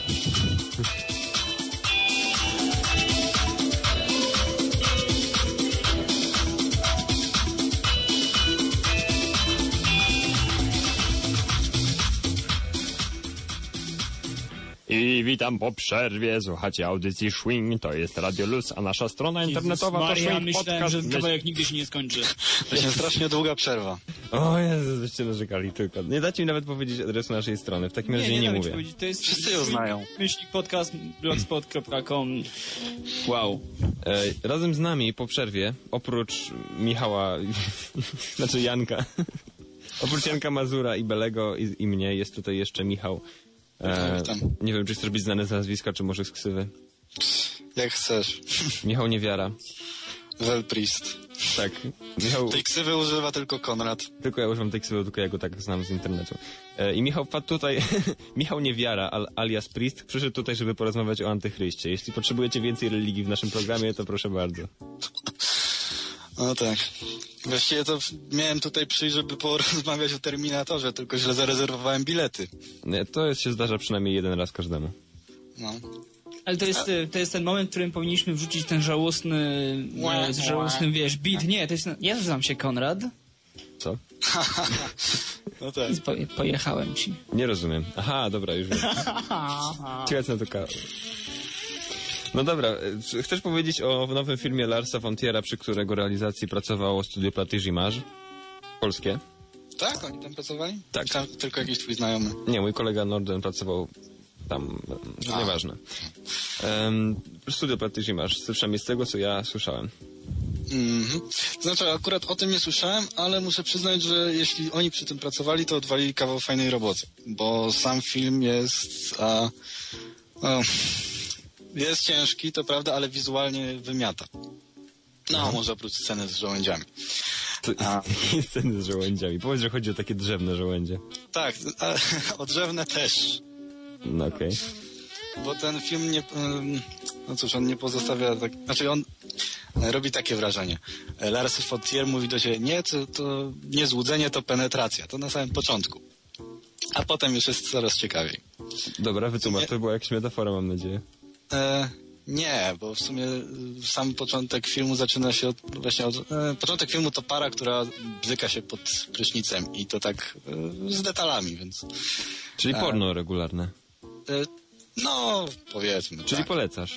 I Witam po przerwie, słuchacie audycji Swing, to jest Radio Luz, a nasza strona internetowa to Maria, Swing myślałem, Podcast. że kawałek nigdy się nie skończy. To się strasznie długa przerwa. O Jezu, byście narzekali tylko. Nie dacie mi nawet powiedzieć adresu naszej strony, w takim razie nie, nie, nie mówię. Powiedzieć. To jest Wszyscy ją znają. Myślnik podcast blogspot kropka com. Wow. E, razem z nami po przerwie, oprócz Michała, znaczy Janka, oprócz Janka Mazura i Belego i, i mnie, jest tutaj jeszcze Michał. E, nie wiem, czy chcesz być znany z nazwiska, czy może z ksywy. Jak chcesz. Michał Niewiara. Welpriest. Tak. Michał... Tej ksywy używa tylko Konrad. Tylko ja używam tej ksywy, tylko ja go tak znam z internetu. E, I Michał wpadł tutaj, Michał Niewiara, al, alias Priest, przyszedł tutaj, żeby porozmawiać o antychryście. Jeśli potrzebujecie więcej religii w naszym programie, to proszę bardzo. No tak. Właściwie to miałem tutaj przyjść, żeby porozmawiać o Terminatorze, tylko źle zarezerwowałem bilety. Nie, to jest, się zdarza przynajmniej jeden raz każdemu. No. Ale to jest, to jest ten moment, w którym powinniśmy wrzucić ten żałosny, Ła, z żałosnym, wiesz, beat. Nie, to jest... Ja nazywam się Konrad. Co? No tak. I po, pojechałem ci. Nie rozumiem. Aha, dobra, już wiem. Ciekawe, co to ka... No dobra, chcesz powiedzieć o nowym filmie Larsa von Triera, przy którego realizacji pracowało studio Platige Image? Polskie? Tak? Oni tam pracowali? Tak. Tam tylko jakiś twój znajomy. Nie, mój kolega Norden pracował tam, no, nieważne. Um, studio Platige Image, przynajmniej z tego, co ja słyszałem. Mhm. To znaczy, akurat o tym nie słyszałem, ale muszę przyznać, że jeśli oni przy tym pracowali, to odwalili kawał fajnej roboty. Bo sam film jest... A, no, jest ciężki, to prawda, ale wizualnie wymiata. No, Aha. może oprócz sceny z żołędziami. A. Sceny z żołędziami. Powiedz, że chodzi o takie drzewne żołędzie. Tak, a, o drzewne też. No okej. Okay. Bo ten film nie... No cóż, on nie pozostawia... Tak, znaczy on robi takie wrażenie. Lars von Trier mówi do siebie, nie, to, to nie złudzenie, to penetracja. To na samym początku. A potem już jest coraz ciekawiej. Dobra, wytłumacz, nie... to była jakaś metafora, mam nadzieję. E, nie, bo w sumie sam początek filmu zaczyna się od... Właśnie od e, początek filmu to para, która bzyka się pod prysznicem i to tak e, z detalami, więc... Czyli porno e, regularne. E, no, powiedzmy. Czyli tak. Polecasz.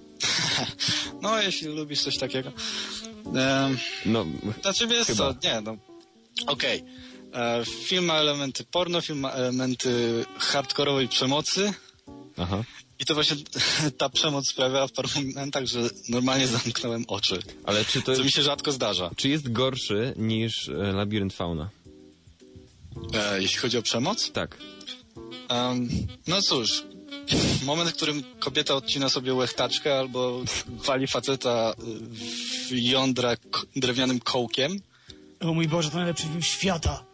No, jeśli lubisz coś takiego. E, no, znaczy wiesz chyba. co, nie, no, okej. Okay. Film ma elementy porno, film ma elementy hardkorowej przemocy. Aha. I to właśnie ta przemoc sprawia w paru momentach, że normalnie zamknąłem oczy. Ale czy to jest, co mi się rzadko zdarza. Czy jest gorszy niż e, Labirynt Fauna? E, jeśli chodzi o przemoc? Tak. Um, no cóż, moment, w którym kobieta odcina sobie łechtaczkę albo wali faceta w jądra k- drewnianym kołkiem. O mój Boże, to najlepszy film świata.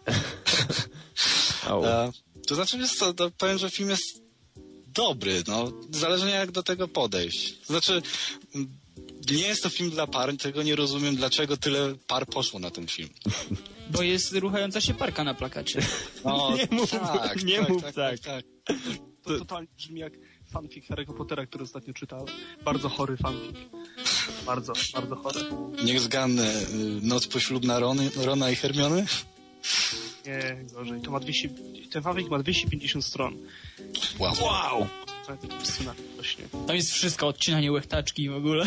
e, to znaczy, jest to, to powiem, że film jest dobry, no. Zależy jak do tego podejść. To znaczy, nie jest to film dla par, tego nie rozumiem, dlaczego tyle par poszło na ten film. Bo jest ruchająca się parka na plakacie. No, nie mów tak, nie tak, mów tak, tak. tak, tak. To totalnie brzmi jak fanfic Harry'ego Pottera, który ostatnio czytałem. Bardzo chory fanfic. Bardzo, bardzo chory. Niech zgadnę, Noc poślubna Rony, Rona i Hermiony? Nie, gorzej. To ma dwieście, ten fanfic ma dwieście pięćdziesiąt stron. Wow! wow. Tam jest wszystko, odcinanie łechtaczki w ogóle.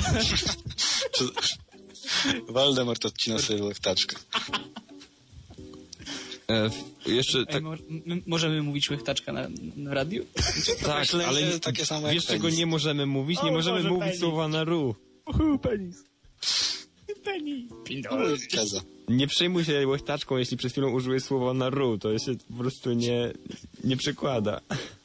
Waldemar to odcina sobie łechtaczkę. E, jeszcze tak... Ej, mo- m- możemy mówić łechtaczka na, na radiu? Tak, myślę, ale nie, takie samo wiesz czego nie możemy mówić? Nie o, możemy Boże, mówić penis. słowa na ru. Uhu, penis. Penis. Nie przejmuj się łechtaczką, jeśli przed chwilą użyłeś słowa na ru. To się po prostu nie, nie przekłada.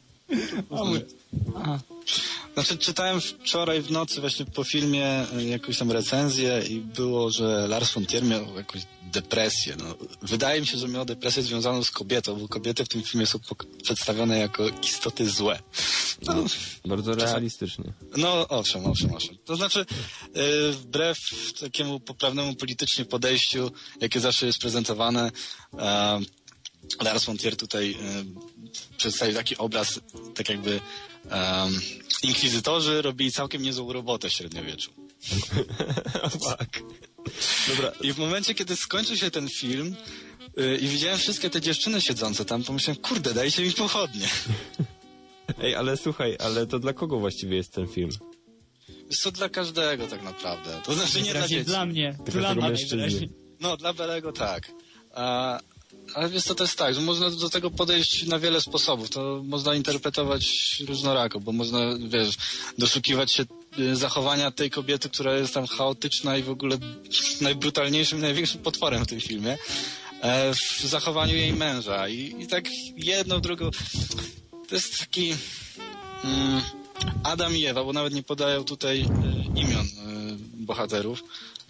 Aha. Znaczy, czytałem wczoraj w nocy właśnie po filmie jakąś tam recenzję i było, że Lars von Trier miał jakąś depresję. No, wydaje mi się, że miał depresję związaną z kobietą, bo kobiety w tym filmie są przedstawione jako istoty złe. No, bardzo realistycznie. No, owszem, owszem, owszem. To znaczy, yy, wbrew takiemu poprawnemu politycznie podejściu, jakie zawsze jest prezentowane, yy, Lars von Trier tutaj yy, przedstawił taki obraz, tak jakby Um, inkwizytorzy robili całkiem niezłą robotę w średniowieczu. Tak. Dobra. I w momencie, kiedy skończył się ten film yy, i widziałem wszystkie te dziewczyny siedzące tam, pomyślałem, kurde, dajcie mi pochodnie. Ej, ale słuchaj, ale to dla kogo właściwie jest ten film? Jest to dla każdego tak naprawdę. To znaczy nie dla dzieci. Dla mnie. Dla Dla tego mnie. mężczyzny. No, dla Belego tak. A, ale wiesz co, to jest tak, że można do tego podejść na wiele sposobów. To można interpretować różnorako, bo można, wiesz, doszukiwać się y, zachowania tej kobiety, która jest tam chaotyczna i w ogóle najbrutalniejszym, największym potworem w tym filmie, e, w zachowaniu jej męża. I, i tak jedno, drugą... To jest taki... Mm, Adam i Ewa, bo nawet nie podają tutaj y, imion y, bohaterów.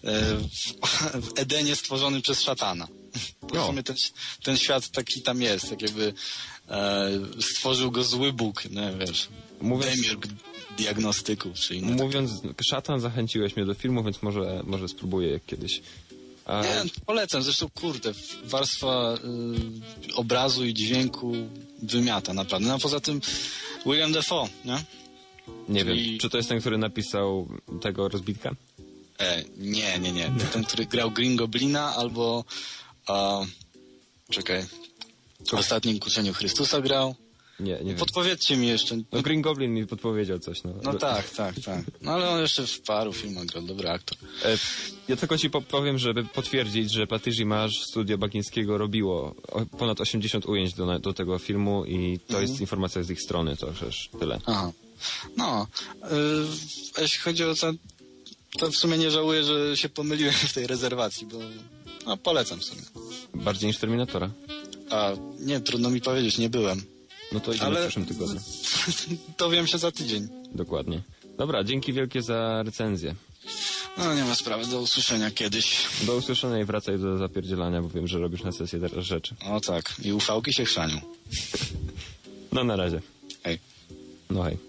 W Edenie stworzonym przez szatana. W sumie ten, ten świat taki tam jest, tak jakby e, stworzył go zły Bóg, no wiesz, Mówiąc, demiurg diagnostyków, czy inne. Mówiąc, tak. Szatan, zachęciłeś mnie do filmu, więc może, może spróbuję jak kiedyś. A... Nie, polecam, zresztą kurde, warstwa y, obrazu i dźwięku wymiata naprawdę. No a poza tym William Dafoe, nie? Nie Czyli... wiem, czy to jest ten, który napisał tego Rozbitka? E, nie, nie, nie. Ten, który grał Green Goblina albo a, czekaj, w Ostatnim Kuszeniu Chrystusa grał. Nie, nie wiem. Podpowiedzcie mi jeszcze. No Green Goblin mi podpowiedział coś. No, No tak, tak, tak. No ale on jeszcze w paru filmach grał, dobry aktor. E, ja tylko ci powiem, żeby potwierdzić, że Patty Marz studio Bagińskiego robiło ponad osiemdziesiąt ujęć do, do tego filmu i to mhm. jest informacja z ich strony, to już tyle. Aha. No, yy, a jeśli chodzi o to, to w sumie nie żałuję, że się pomyliłem w tej rezerwacji, bo no, polecam w sumie. Bardziej niż Terminatora? A, nie, trudno mi powiedzieć, nie byłem. No to idziemy ale... w przyszłym tygodniu. Dowiem się za tydzień. Dokładnie. Dobra, dzięki wielkie za recenzję. No nie ma sprawy, do usłyszenia kiedyś. Do usłyszenia i wracaj do zapierdzielania, bo wiem, że robisz na sesję teraz rzeczy. O tak, i ufałki się chrzanią. No na razie. Hej. No hej.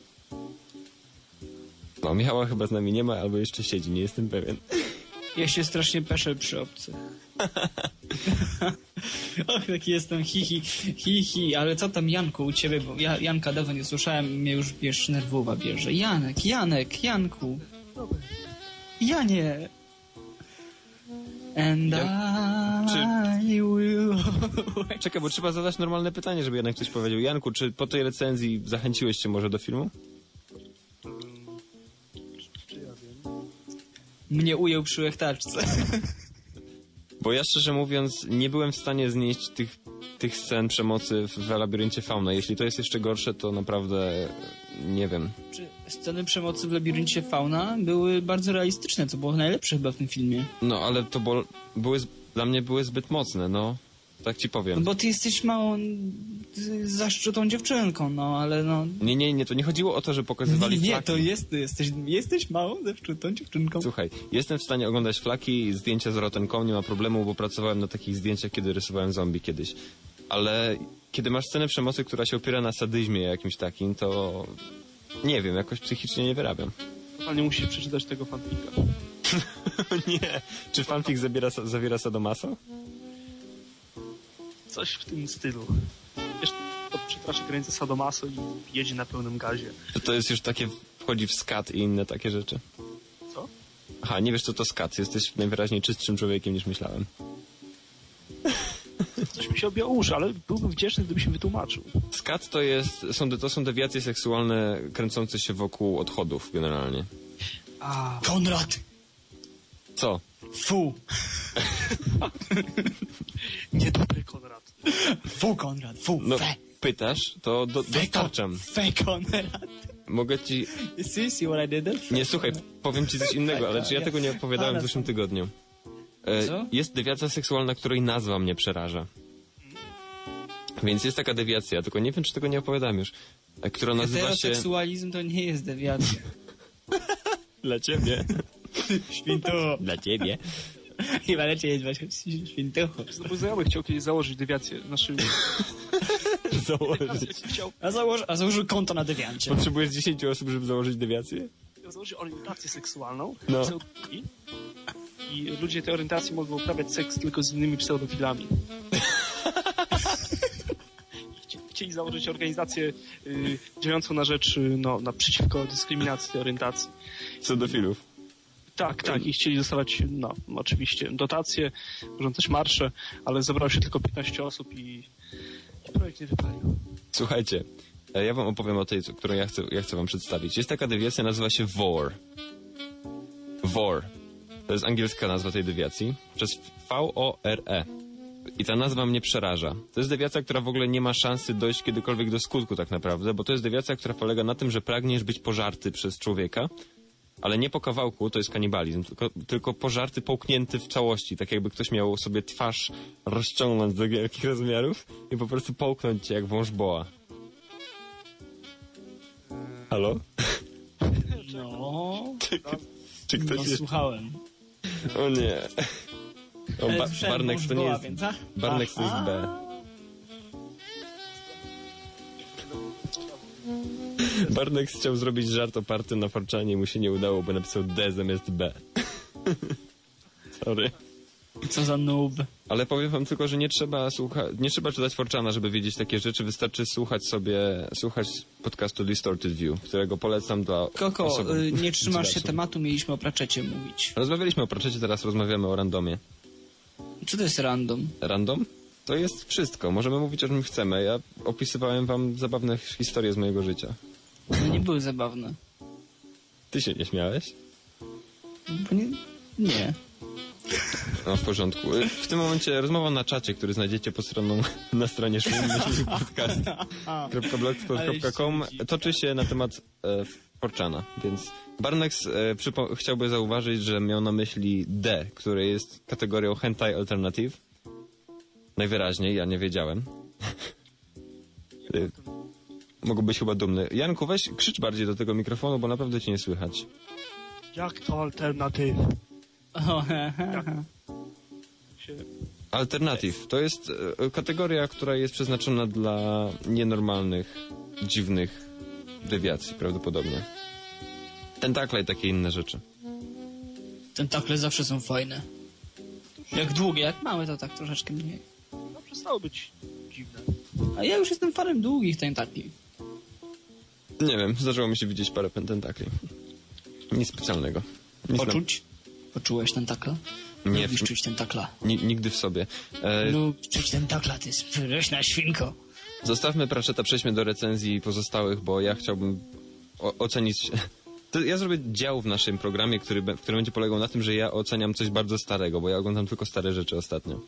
No, Michała chyba z nami nie ma, albo jeszcze siedzi, nie jestem pewien. Ja się strasznie peszę przy obcych. Och, taki jestem, hihi, hihi, hi. Ale co tam, Janku, u ciebie, bo ja Janka dawno nie słyszałem, mnie już, wiesz, nerwowa bierze. Janek, Janek, Janku. Janie. And ja, I czy... will... Czekaj, bo trzeba zadać normalne pytanie, żeby jednak coś powiedział. Janku, czy po tej recenzji zachęciłeś cię może do filmu? Mnie ujął przy łechtaczce. Bo ja szczerze mówiąc nie byłem w stanie znieść tych, tych scen przemocy w, w Labiryncie Fauna. Jeśli to jest jeszcze gorsze, to naprawdę nie wiem. Czy sceny przemocy w Labiryncie Fauna były bardzo realistyczne, co było najlepsze chyba w tym filmie. No, ale to bo, były, dla mnie były zbyt mocne, no. Tak ci powiem. No bo ty jesteś małą, zaszczutą dziewczynką, no, ale no... Nie, nie, nie, to nie chodziło o to, że pokazywali nie, nie, flaki. to jest, jesteś, jesteś małą, zaszczutą dziewczynką. Słuchaj, jestem w stanie oglądać flaki, zdjęcia z Rotenką, nie ma problemu, bo pracowałem na takich zdjęciach, kiedy rysowałem zombie kiedyś. Ale kiedy masz scenę przemocy, która się opiera na sadyzmie jakimś takim, to... Nie wiem, jakoś psychicznie nie wyrabiam. Ale nie musisz przeczytać tego fanfika. Nie. Czy fanfic zabiera, zawiera sadomaso? Coś w tym stylu. Wiesz, to przekracza granicę sadomaso i jedzie na pełnym gazie. To, to jest już takie, wchodzi w skat i inne takie rzeczy. Co? Aha, nie wiesz co to skat. Jesteś najwyraźniej czystszym człowiekiem niż myślałem. Coś mi się objęło uszy, ale byłbym wdzięczny, gdybyś mi wytłumaczył. Skat to jest, są, to są dewiacje seksualne kręcące się wokół odchodów generalnie. A... Konrad! Co? Fu! Niedobry Konrad. Fu, Konrad, fu, no, fe. Pytasz, to do, fe, dostarczam. Fe, Konrad. Mogę ci... See, see what I did there? Nie, słuchaj, powiem ci coś innego, ale czy ja tego nie opowiadałem w zeszłym tygodniu? E, Co? Jest dewiacja seksualna, której nazwa mnie przeraża. Więc jest taka dewiacja, tylko nie wiem, czy tego nie opowiadałem już, która nazywa się... Heteroseksualizm to nie jest dewiacja. Dla ciebie. Świntucho. Dla ciebie. Chyba lepiej jest właśnie świntucho. Mój znajomy chciał kiedyś założyć dewiację. Znaczy... Założyć. Chciał... A, założy, a założył konto na dewiancie. Potrzebujesz dziesięć osób, żeby założyć dewiację? Chciał założyć orientację seksualną. No. Pseudofili. I ludzie tej orientacji mogą uprawiać seks tylko z innymi pseudofilami. Chcieli założyć organizację y, działającą na rzecz, y, no, naprzeciwko dyskryminacji orientacji. Pseudofilów. Tak, tak. I chcieli dostawać, no, oczywiście dotacje, urządzać marsze, ale zebrało się tylko piętnaście osób i, i projekt nie wypalił. Słuchajcie, E, ja wam opowiem o tej, którą ja chcę, ja chcę wam przedstawić. Jest taka dewiacja, nazywa się V O R. V O R. To jest angielska nazwa tej dewiacji. Przez V O R E. I ta nazwa mnie przeraża. To jest dewiacja, która w ogóle nie ma szansy dojść kiedykolwiek do skutku tak naprawdę, bo to jest dewiacja, która polega na tym, że pragniesz być pożarty przez człowieka, ale nie po kawałku, to jest kanibalizm, tylko, tylko pożarty, połknięty w całości, tak jakby ktoś miał sobie twarz rozciągnąć do wielkich rozmiarów i po prostu połknąć cię jak wąż boa. Halo? No, Czy, czy ktoś no jest... słuchałem. O nie. O, ba Barnex to nie jest... Więc, a? Barnex to jest B. Barnex chciał zrobić żart oparty na forczanie i mu się nie udało, bo napisał D zamiast B. Sorry. Co za noob. Ale powiem wam tylko, że nie trzeba słucha nie trzeba czytać forczana, żeby wiedzieć takie rzeczy. Wystarczy słuchać sobie, słuchać podcastu Distorted View, którego polecam dla Koko, osób... y, nie trzymasz się tematu, mieliśmy o Pratchetcie mówić. Rozmawialiśmy o Pratchetcie, teraz rozmawiamy o randomie. Co to jest random? Random? To jest wszystko. Możemy mówić o czym chcemy. Ja opisywałem wam zabawne historie z mojego życia. No nie były zabawne. Ty się nie śmiałeś? Bo nie... Nie. No, w porządku. W tym momencie rozmowa na czacie, który znajdziecie po stroną, na stronie szum podcast kropka blogspot kropka com toczy się na temat e, Forczana, więc Barnex e, chciałby zauważyć, że miał na myśli D, które jest kategorią Hentai Alternative. Najwyraźniej, ja nie wiedziałem. e, Mogę być chyba dumny. Janku, weź krzycz bardziej do tego mikrofonu, bo naprawdę cię nie słychać. Jak to alternatyw? O, he, he, he. Alternative to jest e, kategoria, która jest przeznaczona dla nienormalnych, dziwnych dewiacji prawdopodobnie. Tentakle i takie inne rzeczy. Tentakle zawsze są fajne. Jak długie, jak małe, to tak troszeczkę mniej. No przestało być dziwne. A ja już jestem fanem długich tentakli. Nie wiem, zdarzyło mi się widzieć parę tentakli. Nic specjalnego. Nic Poczuć? Poczułeś tentakla? Nie, Lubisz czuć tentakla. Ni nigdy w sobie. E, Lubisz czuć tentakla, ty spryszna świnko. Zostawmy Pratchetta, przejdźmy do recenzji pozostałych, bo ja chciałbym o ocenić... To ja zrobię dział w naszym programie, który, w którym będzie polegał na tym, że ja oceniam coś bardzo starego, bo ja oglądam tylko stare rzeczy ostatnio.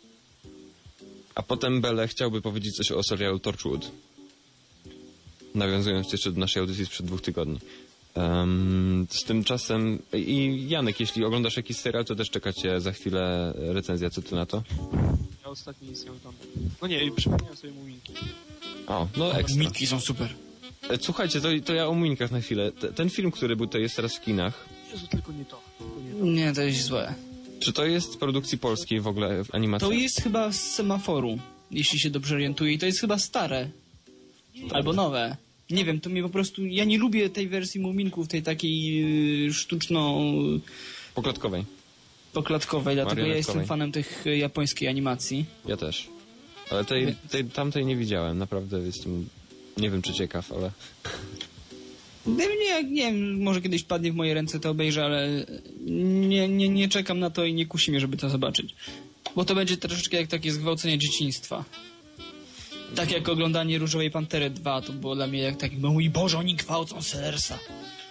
A potem Bele chciałby powiedzieć coś o serialu Torchwood. Nawiązując jeszcze do naszej audycji sprzed dwóch tygodni. Um, z tymczasem... I Janek, jeśli oglądasz jakiś serial, to też czeka cię za chwilę recenzja. Co ty na to? Ja ostatnio nic nie oglądam. No nie, i przypomniałem sobie Muminki. O, no ekstra. Miki są super. E, Słuchajcie, to, to ja o Muminkach na chwilę. T ten film, który był, to jest teraz w kinach. Jezu, tylko nie to. Tylko nie to. Nie, to jest złe. Czy to jest z produkcji polskiej w ogóle w animacji? To jest chyba z Semaforu, jeśli się dobrze orientuję. I to jest chyba stare. Albo nowe. Nie wiem, to mnie po prostu... Ja nie lubię tej wersji Muminków, tej takiej yy, sztuczno... Poklatkowej. poklatkowej, dlatego ja jestem Marionetkowej. fanem tych y, japońskiej animacji. Ja też. Ale tej, tej, tamtej nie widziałem. Naprawdę jestem... Nie wiem, czy ciekaw, ale... Nie, nie, nie wiem, może kiedyś padnie w moje ręce, to obejrzę, ale nie, nie, nie czekam na to i nie kusi mnie, żeby to zobaczyć. Bo to będzie troszeczkę jak takie zgwałcenie dzieciństwa. Tak jak oglądanie Różowej Pantery dwa, to było dla mnie jak taki, mój Boże, oni gwałcą Sellersa.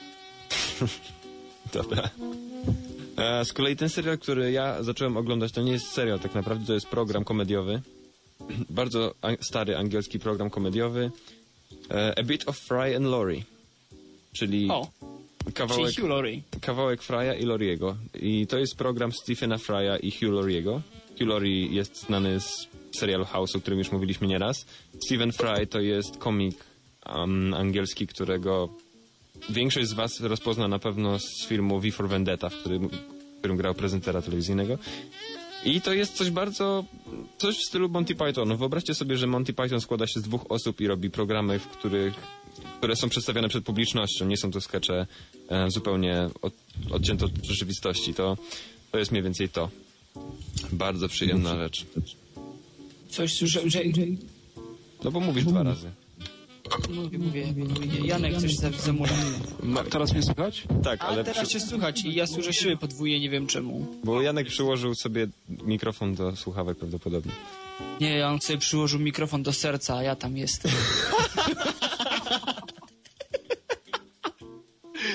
Dobra. E, z kolei ten serial, który ja zacząłem oglądać, to nie jest serial tak naprawdę, to jest program komediowy. Bardzo an stary angielski program komediowy. E, A Bit of Fry and Laurie. Czyli O, kawałek, czyli Hugh Laurie. kawałek Fry'a i Lauriego. I to jest program Stephena Fry'a i Hugh Lauriego. Hugh Laurie jest znany z serialu House, o którym już mówiliśmy nieraz. Stephen Fry to jest komik um, angielski, którego większość z was rozpozna na pewno z filmu V for Vendetta, w którym, w którym grał prezentera telewizyjnego. I to jest coś bardzo... coś w stylu Monty Python. Wyobraźcie sobie, że Monty Python składa się z dwóch osób i robi programy, w których, które są przedstawiane przed publicznością. Nie są to skecze e, zupełnie od, odcięte od rzeczywistości. To, to jest mniej więcej to. Bardzo przyjemna rzecz. Coś, że... że, że No bo mówisz dwa razy. mówię, mówię, mówię. Janek coś za, zamówił. Ma, Teraz mnie słychać? tak, A ale... teraz przy, się słychać i ja słyszę siły podwójnie, nie wiem czemu. bo Janek przyłożył sobie mikrofon do słuchawek prawdopodobnie. Nie, on sobie przyłożył mikrofon do serca, a ja tam jestem.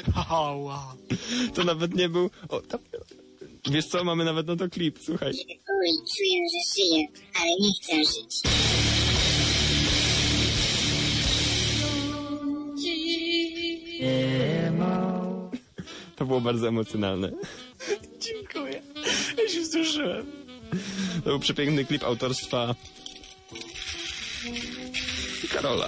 O, wow. To nawet nie był... O, tam... Wiesz co, mamy nawet na to klip, słuchaj. Oj, czuję, że żyję, ale nie chcę żyć. To było bardzo emocjonalne. Dziękuję. Ja się wzruszyłem. To był przepiękny klip autorstwa Karola.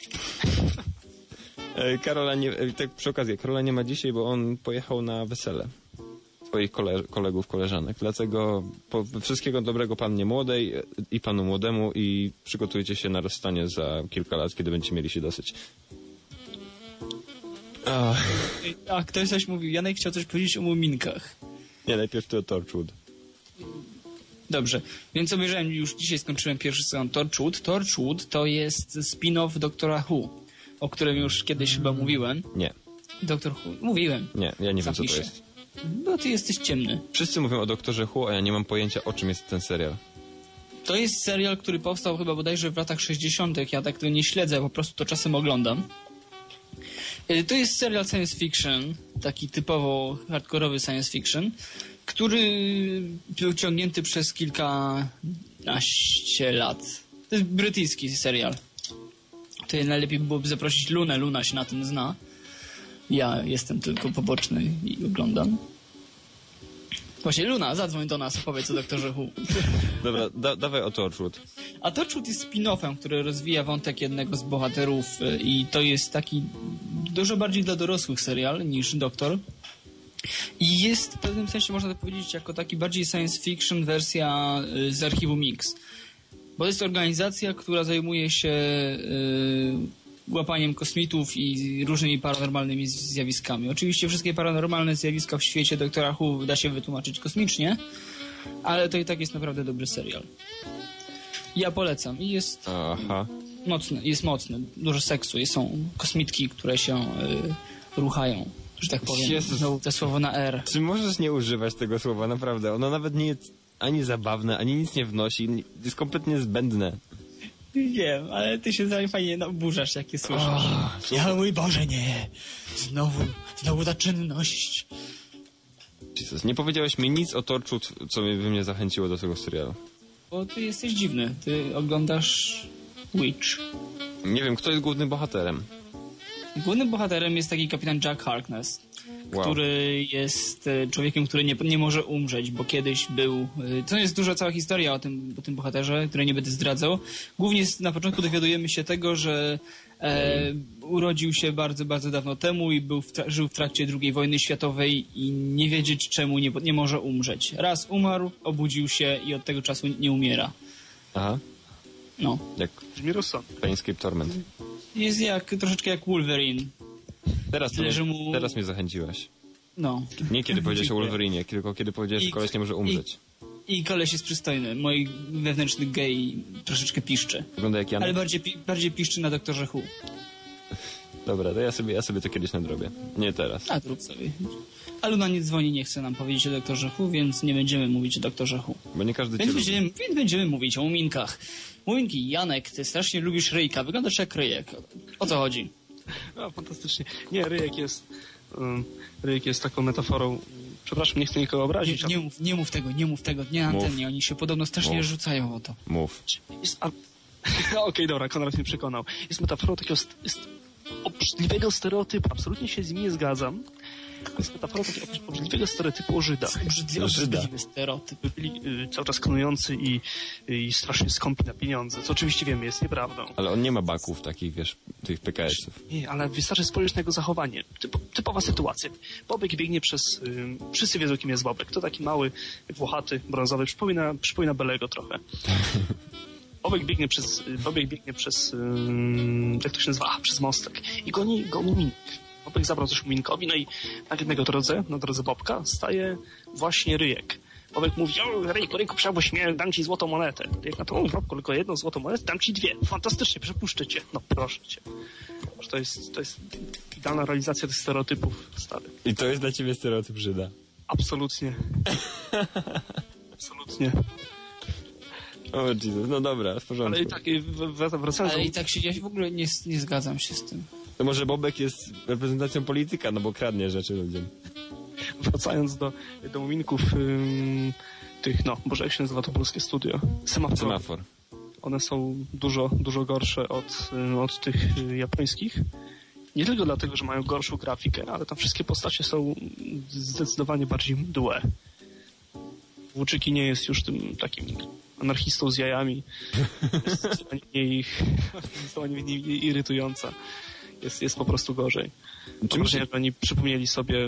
E, Karola nie, e, tak przy okazji, Karola nie ma dzisiaj, bo on pojechał na wesele swoich kole, kolegów, koleżanek. Dlatego po, wszystkiego dobrego pannie młodej i panu młodemu i przygotujcie się na rozstanie za kilka lat, kiedy będziecie mieli się dosyć. Ach. A ktoś coś mówił, Janek chciał coś powiedzieć o muminkach. Nie, najpierw to Torchwood. Dobrze, więc obejrzałem, już dzisiaj skończyłem pierwszy sezon Torchwood. Torchwood to jest spin-off Doktora Who, o którym już kiedyś chyba mówiłem. Nie. Doktor Who. Mówiłem. Nie, ja nie wiem, Zapiszę. co to jest. Bo ty jesteś ciemny. Wszyscy mówią o Doktorze Who, a ja nie mam pojęcia, o czym jest ten serial. To jest serial, który powstał chyba bodajże w latach sześćdziesiątych. Ja tak to nie śledzę, po prostu to czasem oglądam. To jest serial science fiction, taki typowo hardkorowy science fiction, który był ciągnięty przez kilkanaście lat. To jest brytyjski serial. To najlepiej byłoby zaprosić Lunę, Luna się na tym zna. Ja jestem tylko poboczny i oglądam. Właśnie, Luna, zadzwoń do nas, opowiedz o Doktorze Who. Dobra, da, dawaj o Torchwood. A Torchwood jest spin-offem, który rozwija wątek jednego z bohaterów i to jest taki dużo bardziej dla dorosłych serial niż Doktor. I jest w pewnym sensie, można to powiedzieć, jako taki bardziej science fiction wersja z archiwum Mix. Bo to jest organizacja, która zajmuje się y, łapaniem kosmitów i różnymi paranormalnymi zjawiskami. Oczywiście wszystkie paranormalne zjawiska w świecie Doktora Who da się wytłumaczyć kosmicznie, ale to i tak jest naprawdę dobry serial. Ja polecam. I jest Aha. mocny, jest mocny. Dużo seksu. Są kosmitki, które się y, ruchają, że tak powiem. Jezus. Znowu to słowo na R. Czy możesz nie używać tego słowa, naprawdę? Ono nawet nie jest ani zabawne, ani nic nie wnosi. Jest kompletnie zbędne. Wiem, ale ty się fajnie oburzasz, jak je słyszysz. Oh, ja, mój Boże, nie. Znowu, znowu ta czynność. Jesus, nie powiedziałeś mi nic o Torchwood, co by mnie zachęciło do tego serialu. Bo ty jesteś dziwny. Ty oglądasz Witch. Nie wiem, kto jest głównym bohaterem. Głównym bohaterem jest taki kapitan Jack Harkness, Wow. który jest e, człowiekiem, który nie, nie może umrzeć, bo kiedyś był... e, To jest duża cała historia o tym, o tym bohaterze, której nie będę zdradzał. Głównie na początku dowiadujemy się tego, że e, urodził się bardzo, bardzo dawno temu i był w tra- żył w trakcie drugiej wojny światowej i nie wiedzieć czemu nie, nie może umrzeć. Raz umarł, obudził się i od tego czasu nie umiera. Aha. No. Jak Brzmi rozsądnie. Planescape Torment. Jest jak, troszeczkę jak Wolverine. Teraz, to Tyle, mnie, że mu- teraz mnie zachęciłeś. No. Nie kiedy powiedziałeś o Dziękuję. Wolverinie, tylko kiedy powiedziałeś, że I- koleś nie może umrzeć. I koleś jest przystojny. Mój wewnętrzny gej troszeczkę piszczy. Wygląda jak Janek. Ale bardziej, pi- bardziej piszczy na Doktorze Who. Dobra, to ja sobie, ja sobie to kiedyś nadrobię. Nie teraz. A, zrób sobie. A Luna nie dzwoni, nie chce nam powiedzieć o Doktorze Who, więc nie będziemy mówić o Doktorze Who. Bo nie każdy cię Więc lubi. będziemy, więc będziemy mówić o muminkach. Muminki, Janek, ty strasznie lubisz ryjka. Wyglądasz jak ryjek. O co chodzi? No, fantastycznie. Nie, ryjek jest... Um, ryjek jest taką metaforą... Przepraszam, nie chcę nikogo Nie, obrazić. nie, mów, nie mów tego, nie mów tego. Nie na Mów. antenie. Oni się podobno strasznie Mów. rzucają o to. Mów. Jest, a... No okej, dobra, Konrad mnie przekonał. Jest metaforą takiego st- st- obrzydliwego stereotypu. Absolutnie się z nim nie zgadzam. Jest metaforą takiego obrzydliwego stereotypu o Żydach. Obrzydliwy, Żyda. obrzydliwy stereotyp. Byli y, cały czas knujący i, i strasznie skąpi na pieniądze, co oczywiście wiemy jest nieprawdą. Ale on nie ma baków takich, wiesz, tych P K S-ów. Nie, ale wystarczy spojrzeć na jego zachowanie. Typo, typowa sytuacja. Bobek biegnie przez... Y, wszyscy wiedzą, kim jest Bobek. To taki mały, włochaty, brązowy. Przypomina, przypomina Belego trochę. Bobek biegnie przez... Bobek biegnie przez... Y, jak to się nazywa? A, przez mostek. I goni go Muminek. Bobek zabrał coś Muminkowi, no i na jednego drodze, na drodze Bobka, staje właśnie Ryjek. Bobek mówi, o, Ryjku, Ryjku, przyjadłeś mnie, dam ci złotą monetę. Ryjek na to, o, Bobku, tylko jedną złotą monetę, dam ci dwie. Fantastycznie, przepuszczę cię. No, proszę cię. To jest, to jest idealna realizacja tych stereotypów, stary. I to jest dla ciebie stereotyp Żyda. Absolutnie. Absolutnie. O Jesus, no dobra, w porządku. Ale i tak, y, w- w- wracając Ale do... i tak się, ja w ogóle nie, nie zgadzam się z tym. To może Bobek jest reprezentacją polityka, no bo kradnie rzeczy ludziom. Wracając do, do muminków ym, tych, no, Boże, jak się nazywa to polskie studio? Semafor. Semafor. One są dużo, dużo gorsze od, y, od tych y, japońskich. Nie tylko dlatego, że mają gorszą grafikę, ale tam wszystkie postacie są zdecydowanie bardziej mdłe. Włóczyki nie jest już tym takim anarchistą z jajami. Jest zdecydowanie mniej, zdecydowanie mniej irytująca. Jest, jest po prostu gorzej. Czym się... że oni przypomnieli sobie,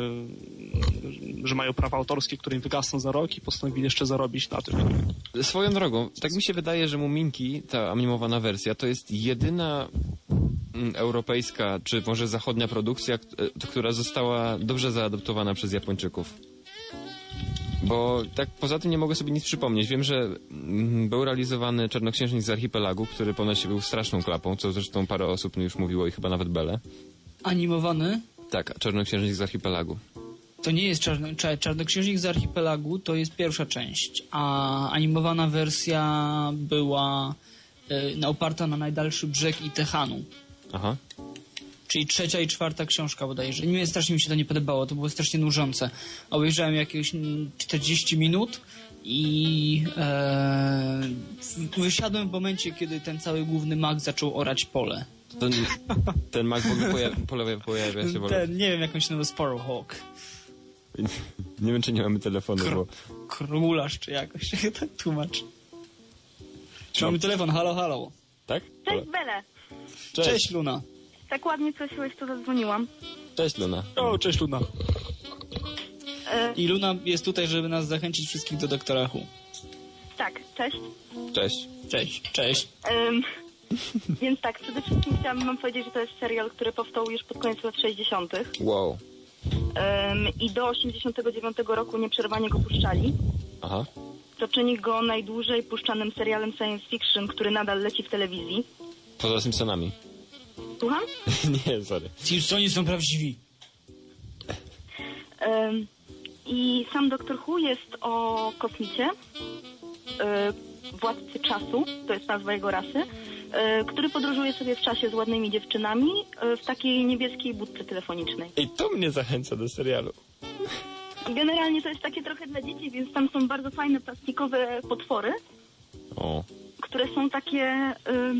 że mają prawa autorskie, które im wygasną za rok i postanowili jeszcze zarobić na tym. Swoją drogą, tak mi się wydaje, że Muminki, ta animowana wersja, to jest jedyna mm, europejska, czy może zachodnia produkcja, k- która została dobrze zaadoptowana przez Japończyków. Bo tak poza tym nie mogę sobie nic przypomnieć. Wiem, że mm, był realizowany Czarnoksiężnik z Archipelagu, który ponoć był straszną klapą, co zresztą parę osób już mówiło i chyba nawet Bele. Animowany? Tak, Czarnoksiężnik z Archipelagu. To nie jest czarno, Czarnoksiężnik z Archipelagu, to jest pierwsza część, a animowana wersja była y, oparta na Najdalszy brzeg i Tehanu. Aha. Czyli trzecia i czwarta książka bodajże. Nie, strasznie mi się to nie podobało, to było strasznie nużące. Obejrzałem jakieś czterdzieści minut i e, wysiadłem w momencie, kiedy ten cały główny mag zaczął orać pole. Ten, ten mag w ogóle pojawia, pojawia, pojawia się... Ten, nie wiem, jak on się nazywa, Sparrowhawk. Nie wiem, czy nie mamy telefonu, Kr- bo... Królarz, czy jakoś, tak tłumacz. Czy mamy telefon, halo, halo. Tak? Cześć, Bele. Cześć. Cześć, Luna. Tak ładnie prosiłeś, to zadzwoniłam. Cześć, Luna. O, cześć Luna. E, I Luna jest tutaj, żeby nas zachęcić wszystkich do Doktora Who. tak, cześć. Cześć. Cześć, cześć. Um, więc tak, przede wszystkim chciałam wam powiedzieć, że to jest serial, który powstał już pod koniec lat sześćdziesiątych. Wow. Um, I do osiemdziesiątego dziewiątego roku nieprzerwanie go puszczali. Aha. To czyni go najdłużej puszczanym serialem science fiction, który nadal leci w telewizji. Poza Simpsonami. Słucham? Nie, sorry. Simpsoni są prawdziwi. Um, I sam Doktor Who jest o kosmicie, e, władcy czasu, to jest nazwa jego rasy, e, który podróżuje sobie w czasie z ładnymi dziewczynami e, w takiej niebieskiej budce telefonicznej. I to mnie zachęca do serialu. Generalnie to jest takie trochę dla dzieci, więc tam są bardzo fajne plastikowe potwory, O. które są takie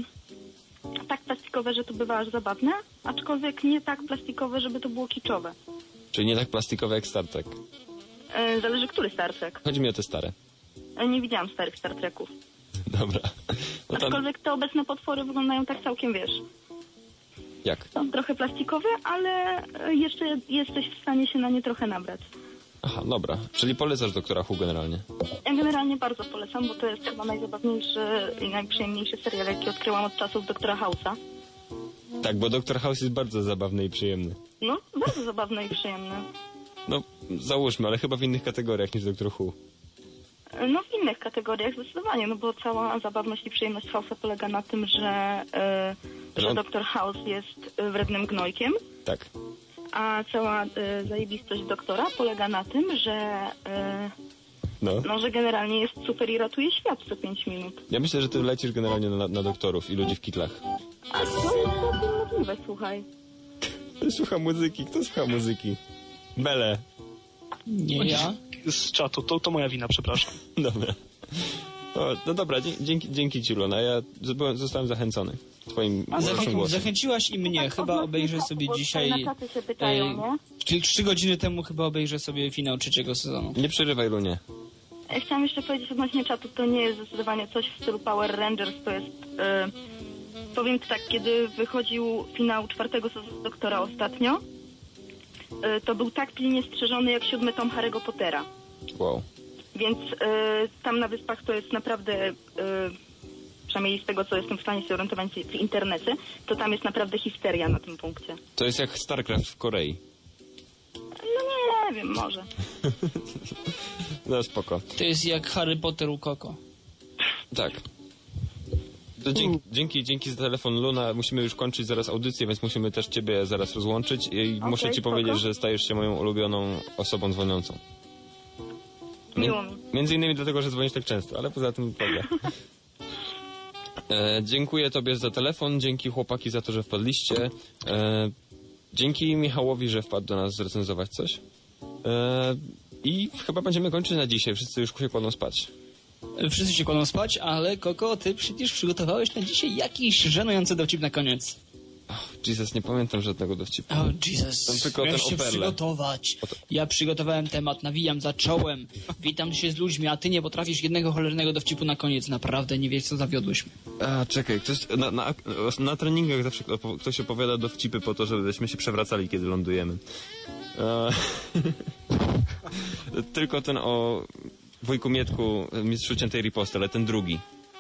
y, tak plastikowe, że to bywa aż zabawne, aczkolwiek nie tak plastikowe, żeby to było kiczowe. Czyli nie tak plastikowe jak Star Trek. Y, zależy, który Star Trek. Chodzi mi o te stare. Y, nie widziałam starych Star Treków. Dobra. No tam... Aczkolwiek te obecne potwory wyglądają tak całkiem, wiesz. Jak? Są trochę plastikowe, ale y, jeszcze jesteś w stanie się na nie trochę nabrać. Aha, dobra. Czyli polecasz Doktora Who generalnie. Ja generalnie bardzo polecam, bo to jest chyba najzabawniejszy i najprzyjemniejszy serial, jaki odkryłam od czasów Doktora House'a. Tak, bo Doktor House jest bardzo zabawny i przyjemny. No, bardzo zabawny i przyjemny. No, załóżmy, ale chyba w innych kategoriach niż Doktor Who. No w innych kategoriach zdecydowanie, no bo cała zabawność i przyjemność House'a polega na tym, że, yy, że No. Doktor House jest yy, wrednym gnojkiem, Tak. a cała yy, zajebistość Doktora polega na tym, że, yy, No. no, że generalnie jest super i ratuje świat co pięć minut. Ja myślę, że ty lecisz generalnie na, na doktorów i ludzi w kitlach. A to jest całkiem możliwe, słuchaj. Słucha muzyki. Kto słucha muzyki? Bele. Nie ja. Z czatu, to, to moja wina, przepraszam. Dobra. O, no dobra, dzie- dzięki, dzięki ci, Luna. Ja z- zostałem zachęcony twoim A waszym zachę- głosem. zachęciłaś i mnie. Tak, Chyba odnośnie obejrzę czatu, sobie bo dzisiaj... tutaj na czaty się pytają, e, nie? Czyli trzy godziny temu chyba obejrzę sobie finał trzeciego sezonu. Nie przerywaj, Lunie. Ja chciałam jeszcze powiedzieć odnośnie czatu, to nie jest zdecydowanie coś w stylu Power Rangers, to jest... Yy, powiem tak, kiedy wychodził finał czwartego sezonu Doktora ostatnio, yy, to był tak pilnie strzeżony jak siódmy tom Harry'ego Pottera. Wow. Więc yy, tam na Wyspach to jest naprawdę... Yy, przynajmniej z tego, co jestem w stanie się orientować w internecie, to tam jest naprawdę histeria na tym punkcie. To jest jak StarCraft w Korei. No nie wiem, może. No spoko. To jest jak Harry Potter u Koko. Tak. To dzięki, dzięki, dzięki za telefon, Luna. Musimy już kończyć zaraz audycję, więc musimy też ciebie zaraz rozłączyć i Okay, muszę ci spoko. powiedzieć, że stajesz się moją ulubioną osobą dzwoniącą. Miło mi. Między innymi dlatego, że dzwonisz tak często, ale poza tym prawda. E, dziękuję tobie za telefon, dzięki chłopaki za to, że wpadliście. E, dzięki Michałowi, że wpadł do nas zrecenzować coś. E, I chyba będziemy kończyć na dzisiaj. Wszyscy już się kładą spać. Wszyscy się kładą spać, ale Koko, ty przecież przygotowałeś na dzisiaj jakiś żenujący dowcip na koniec. Oh, Jesus, nie pamiętam żadnego dowcipu. Oh, Jesus. Tam tylko ten Miałeś się o perle. przygotować. O to- Ja przygotowałem temat, nawijam za czołem, witam się z ludźmi, a ty nie potrafisz jednego cholernego dowcipu na koniec. Naprawdę nie wiesz, co zawiodłeś mnie. A, czekaj, ktoś, na, na, na treningach zawsze opo- ktoś opowiada dowcipy po to, żebyśmy się przewracali, kiedy lądujemy. E, tylko ten o wujku Mietku, mistrzu ciętej riposty, ale ten drugi.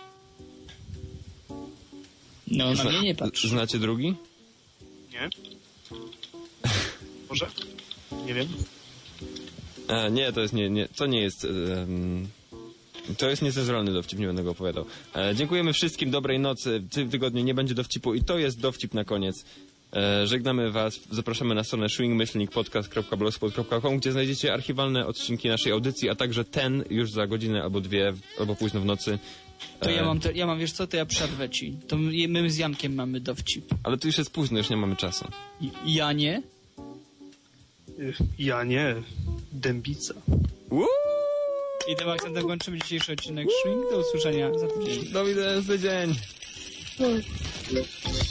No, na Zna- mnie nie patrz. Znacie drugi? Nie? Może? Nie wiem. A, nie, to jest nie, nie, to nie jest... Um, to jest niecenzuralny dowcip, nie będę go opowiadał. E, dziękujemy wszystkim, dobrej nocy. W tym tygodniu nie będzie dowcipu i to jest dowcip na koniec. E, żegnamy was, zapraszamy na stronę swing myślnik podcast kropka blogspot kropka com, gdzie znajdziecie archiwalne odcinki naszej audycji, a także ten już za godzinę albo dwie, albo późno w nocy. To ja mam, te, ja mam, wiesz co, to ja przerwę ci. To my my z Jankiem mamy dowcip. Ale tu już jest późno, już nie mamy czasu. I, ja nie? Y, Ja nie. Dębica. Woo! I tym akcentem kończymy dzisiejszy odcinek Swing. Do usłyszenia za tydzień. Do widzenia za tydzień.